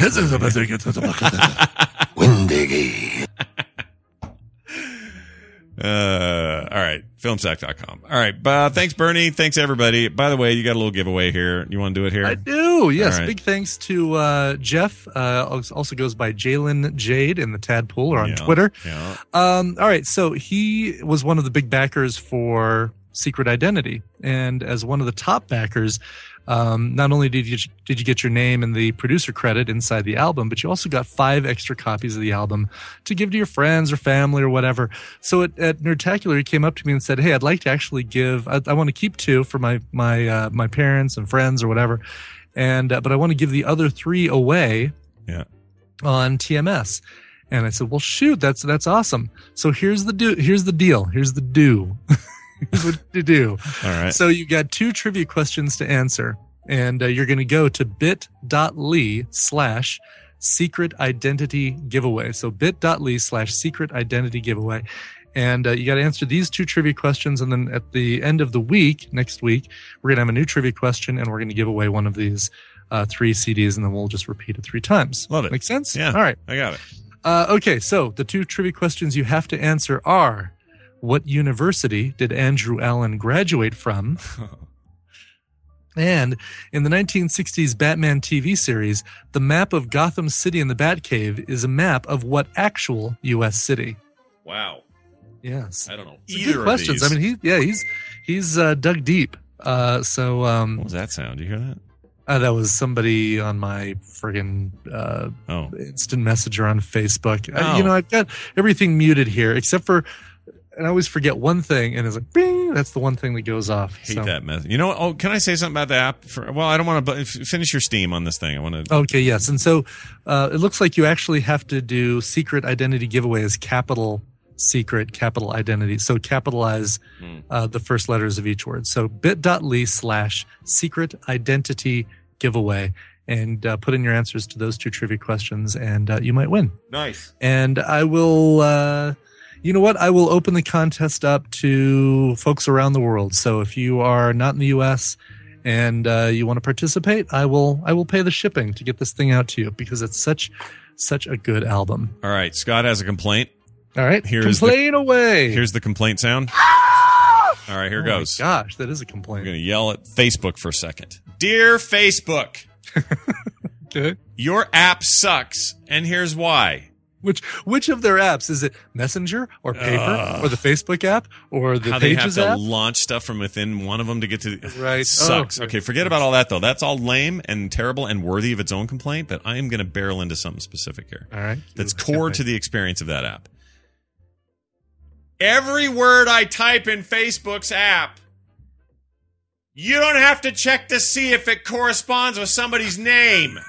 Windiggy.
All right, filmsack.com. All right, thanks, Bernie. Thanks, everybody. By the way, you got a little giveaway here. You want to do it here?
I do, yes.
Right.
Big thanks to Jeff. Also goes by Jalen Jade in the Tadpool or on Twitter.
Yeah.
All right, so he was one of the big backers for Secret Identity. And as one of the top backers, not only did you get your name and the producer credit inside the album, but you also got 5 extra copies of the album to give to your friends or family or whatever. So at Nerdtacular, he came up to me and said, "Hey, I'd like to actually give. I want to keep 2 for my parents and friends or whatever, and but I want to give the other 3 away on TMS." And I said, "Well, shoot, that's awesome. So here's the deal. Here's what to do.
All right.
So you got 2 trivia questions to answer, and you're going to go to bit.ly/secret identity giveaway. So bit.ly/secret identity giveaway. And you got to answer these 2 trivia questions. And then at the end of the week, next week, we're going to have a new trivia question, and we're going to give away one of these 3 CDs, and then we'll just repeat it 3 times.
Love it.
Make sense?
Yeah.
All right.
I got it.
Okay. So the 2 trivia questions you have to answer are: what university did Andrew Allen graduate from? And in the 1960s Batman TV series, the map of Gotham City and the Batcave is a map of what actual U.S. city?
Wow.
Yes.
I don't know.
Good questions. I mean, he's dug deep.
What was that sound? Did you hear that?
That was somebody on my friggin' instant messenger on Facebook. I've got everything muted here except for. And I always forget one thing, and it's like, bing, that's the one thing that goes off.
Hate that message. You know what? Oh, can I say something about the app? I don't want to finish your steam on this thing. I want to.
Okay, yes. And so it looks like you actually have to do secret identity giveaway as capital secret, capital identity. So capitalize the first letters of each word. So bit.ly/secret identity giveaway. And put in your answers to those 2 trivia questions, and you might win.
Nice.
And I will... you know what? I will open the contest up to folks around the world. So if you are not in the U.S. and you want to participate, I will pay the shipping to get this thing out to you because it's such a good album.
All right, Scott has a complaint.
All right, complain away.
Here's the complaint sound. All right, here goes.
My gosh, that is a complaint.
I'm going to yell at Facebook for a second. Dear Facebook,
okay.
Your app sucks, and here's why.
Which of their apps? Is it Messenger or Paper or the Facebook app or the
How
Pages
they have
app?
to launch stuff from within one of them to get to
right.
Sucks.
Oh,
okay, forget about all that though. That's all lame and terrible and worthy of its own complaint. But I am going to barrel into something specific here.
All right,
that's core to the experience of that app. Every word I type in Facebook's app, you don't have to check to see if it corresponds with somebody's name.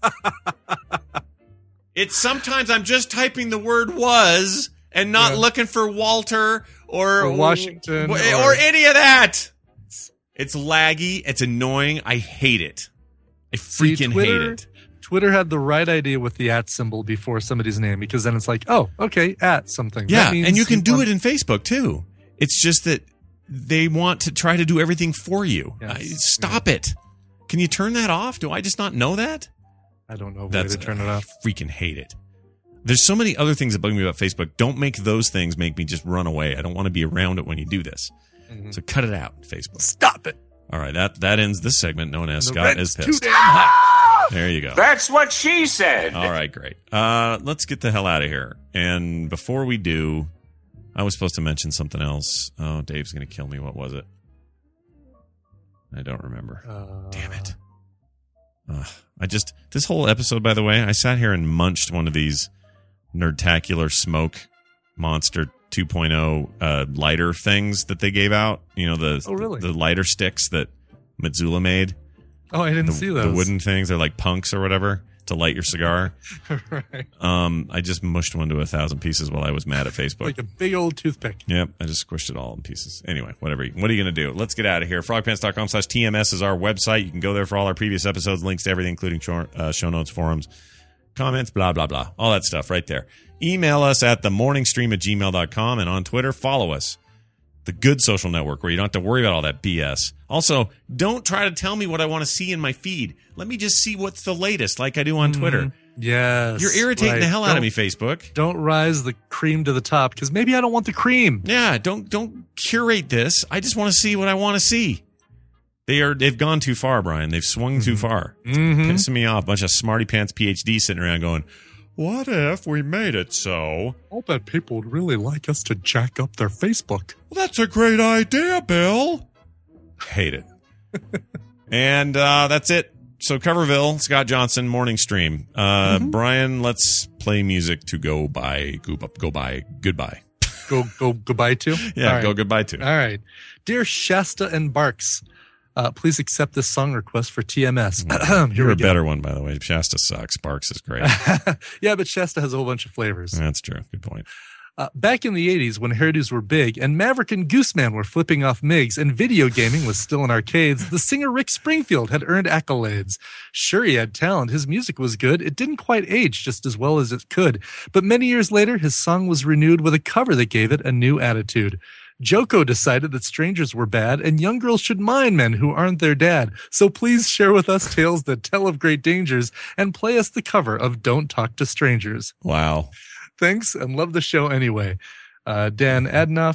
It's sometimes I'm just typing the word was and not looking for Walter or
Washington
or any of that. It's laggy. It's annoying. I hate it. I freaking hate it.
Twitter had the right idea with the @ symbol before somebody's name because then it's like, oh, okay, @ something.
Yeah, and you can do it in Facebook too. It's just that they want to try to do everything for you.
Yes.
Stop it. Can you turn that off? Do I just not know that?
I don't know why to turn it off.
I freaking hate it. There's so many other things that bug me about Facebook. Don't make those things make me just run away. I don't want to be around it when you do this. Mm-hmm. So cut it out, Facebook.
Stop it.
All right, that ends this segment known as
The
Scott
rent's
is Pissed.
too damn high.
There you go.
That's what she said.
All right, great. Let's get the hell out of here. And before we do, I was supposed to mention something else. Oh, Dave's going to kill me. What was it? I don't remember. Damn it. This whole episode, by the way, I sat here and munched one of these Nerdtacular Smoke Monster 2.0 lighter things that they gave out. You know, the lighter sticks that Mitsula made.
Oh, I didn't see those.
The wooden things. They're like punks or whatever to light your cigar.
Right.
I just mushed one to 1,000 pieces while I was mad at Facebook.
Like a big old toothpick.
Yep, I just squished it all in pieces. Anyway, whatever. What are you going to do? Let's get out of here. Frogpants.com/TMS is our website. You can go there for all our previous episodes, links to everything, including show notes, forums, comments, blah, blah, blah. All that stuff right there. Email us at themorningstream@gmail.com, and on Twitter, follow us. The good social network where you don't have to worry about all that BS. Also, don't try to tell me what I want to see in my feed. Let me just see what's the latest, like I do on Twitter.
Yes.
You're irritating the hell out of me, Facebook.
Don't rise the cream to the top, because maybe I don't want the cream.
Yeah, don't curate this. I just want to see what I want to see. They've gone too far, Brian. They've swung too far. It's pissing me off. A bunch of smarty pants PhDs sitting around going, what if we made it so?
I'll bet people would really like us to jack up their Facebook.
Well, that's a great idea, Bill. Hate it. And that's it. So Coverville, Scott Johnson, Morning Stream. Brian, let's play music to go by. Goodbye.
Go goodbye to?
Yeah,
right.
Go goodbye to.
All right. Dear Shasta and Barks, please accept this song request for TMS.
You're a better one, by the way. Shasta sucks. Barks is great.
Yeah, but Shasta has a whole bunch of flavors.
That's true. Good point.
Back in the 80s, when hairdos were big and Maverick and Gooseman were flipping off MiGs and video gaming was still in arcades, the singer Rick Springfield had earned accolades. Sure, he had talent. His music was good. It didn't quite age just as well as it could. But many years later, his song was renewed with a cover that gave it a new attitude. Joko decided that strangers were bad and young girls should mind men who aren't their dad. So please share with us tales that tell of great dangers and play us the cover of Don't Talk to Strangers.
Wow.
Thanks and love the show anyway. Dan Adnoff,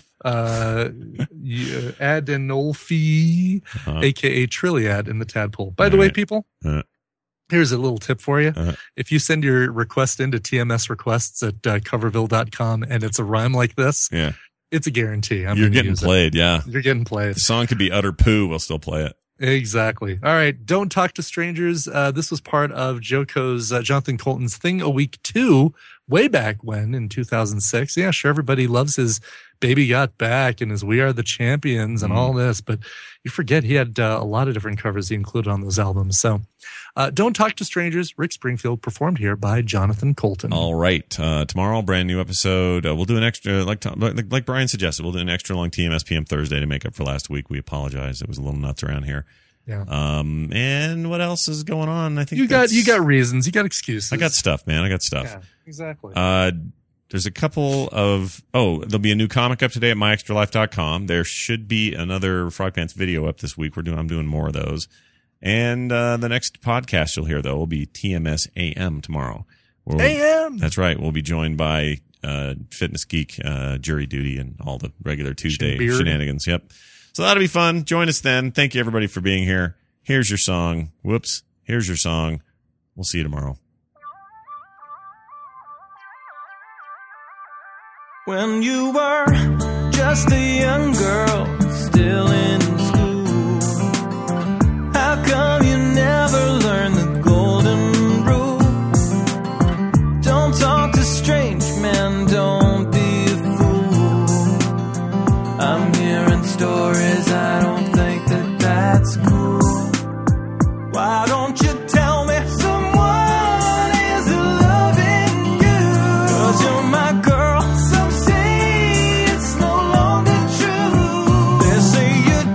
Adenolfi, a.k.a. Trilliad in the Tadpole. By the way, people, here's a little tip for you. If you send your request into TMS requests at coverville.com and it's a rhyme like this, it's a guarantee.
You're getting played, yeah.
You're getting played.
The song could be utter poo. We'll still play it.
Exactly. All right. Don't Talk to Strangers. This was part of Joko's, Jonathan Colton's Thing a Week 2, way back when in 2006. Yeah, sure. Everybody loves his Baby Got Back and his We Are the Champions and all this, but you forget he had a lot of different covers he included on those albums. So Don't Talk to Strangers, Rick Springfield, performed here by Jonathan Colton.
All right. Tomorrow, brand new episode. We'll do an extra, like Brian suggested, we'll do an extra long TMS PM Thursday to make up for last week. We apologize. It was a little nuts around here.
Yeah.
And what else is going on? I think
you got reasons. You got excuses.
I got stuff, man. I got stuff.
Yeah, exactly.
There's a couple of, there'll be a new comic up today at myextralife.com. There should be another Frog Pants video up this week. I'm doing more of those. And the next podcast you'll hear, though, will be TMS AM tomorrow.
AM!
That's right. We'll be joined by Fitness Geek, Jury Duty, and all the regular Tuesday shenanigans. Yep. So that'll be fun. Join us then. Thank you, everybody, for being here. Here's your song. Whoops. Here's your song. We'll see you tomorrow.
When you were just a young girl, still in school, how come you never learned the golden rule? Don't talk to strange men, don't be a fool. I'm hearing stories, I don't think that that's cool. Why don't you tell me someone is loving you? 'Cause you're my girl. Some say it's no longer true. They say you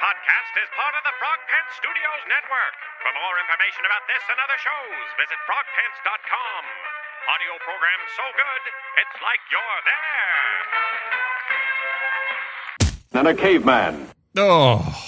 podcast is part of the Frog Pants Studios Network. For more information about this and other shows, visit frogpants.com. Audio program so good, it's like you're there.
And a caveman.
Oh.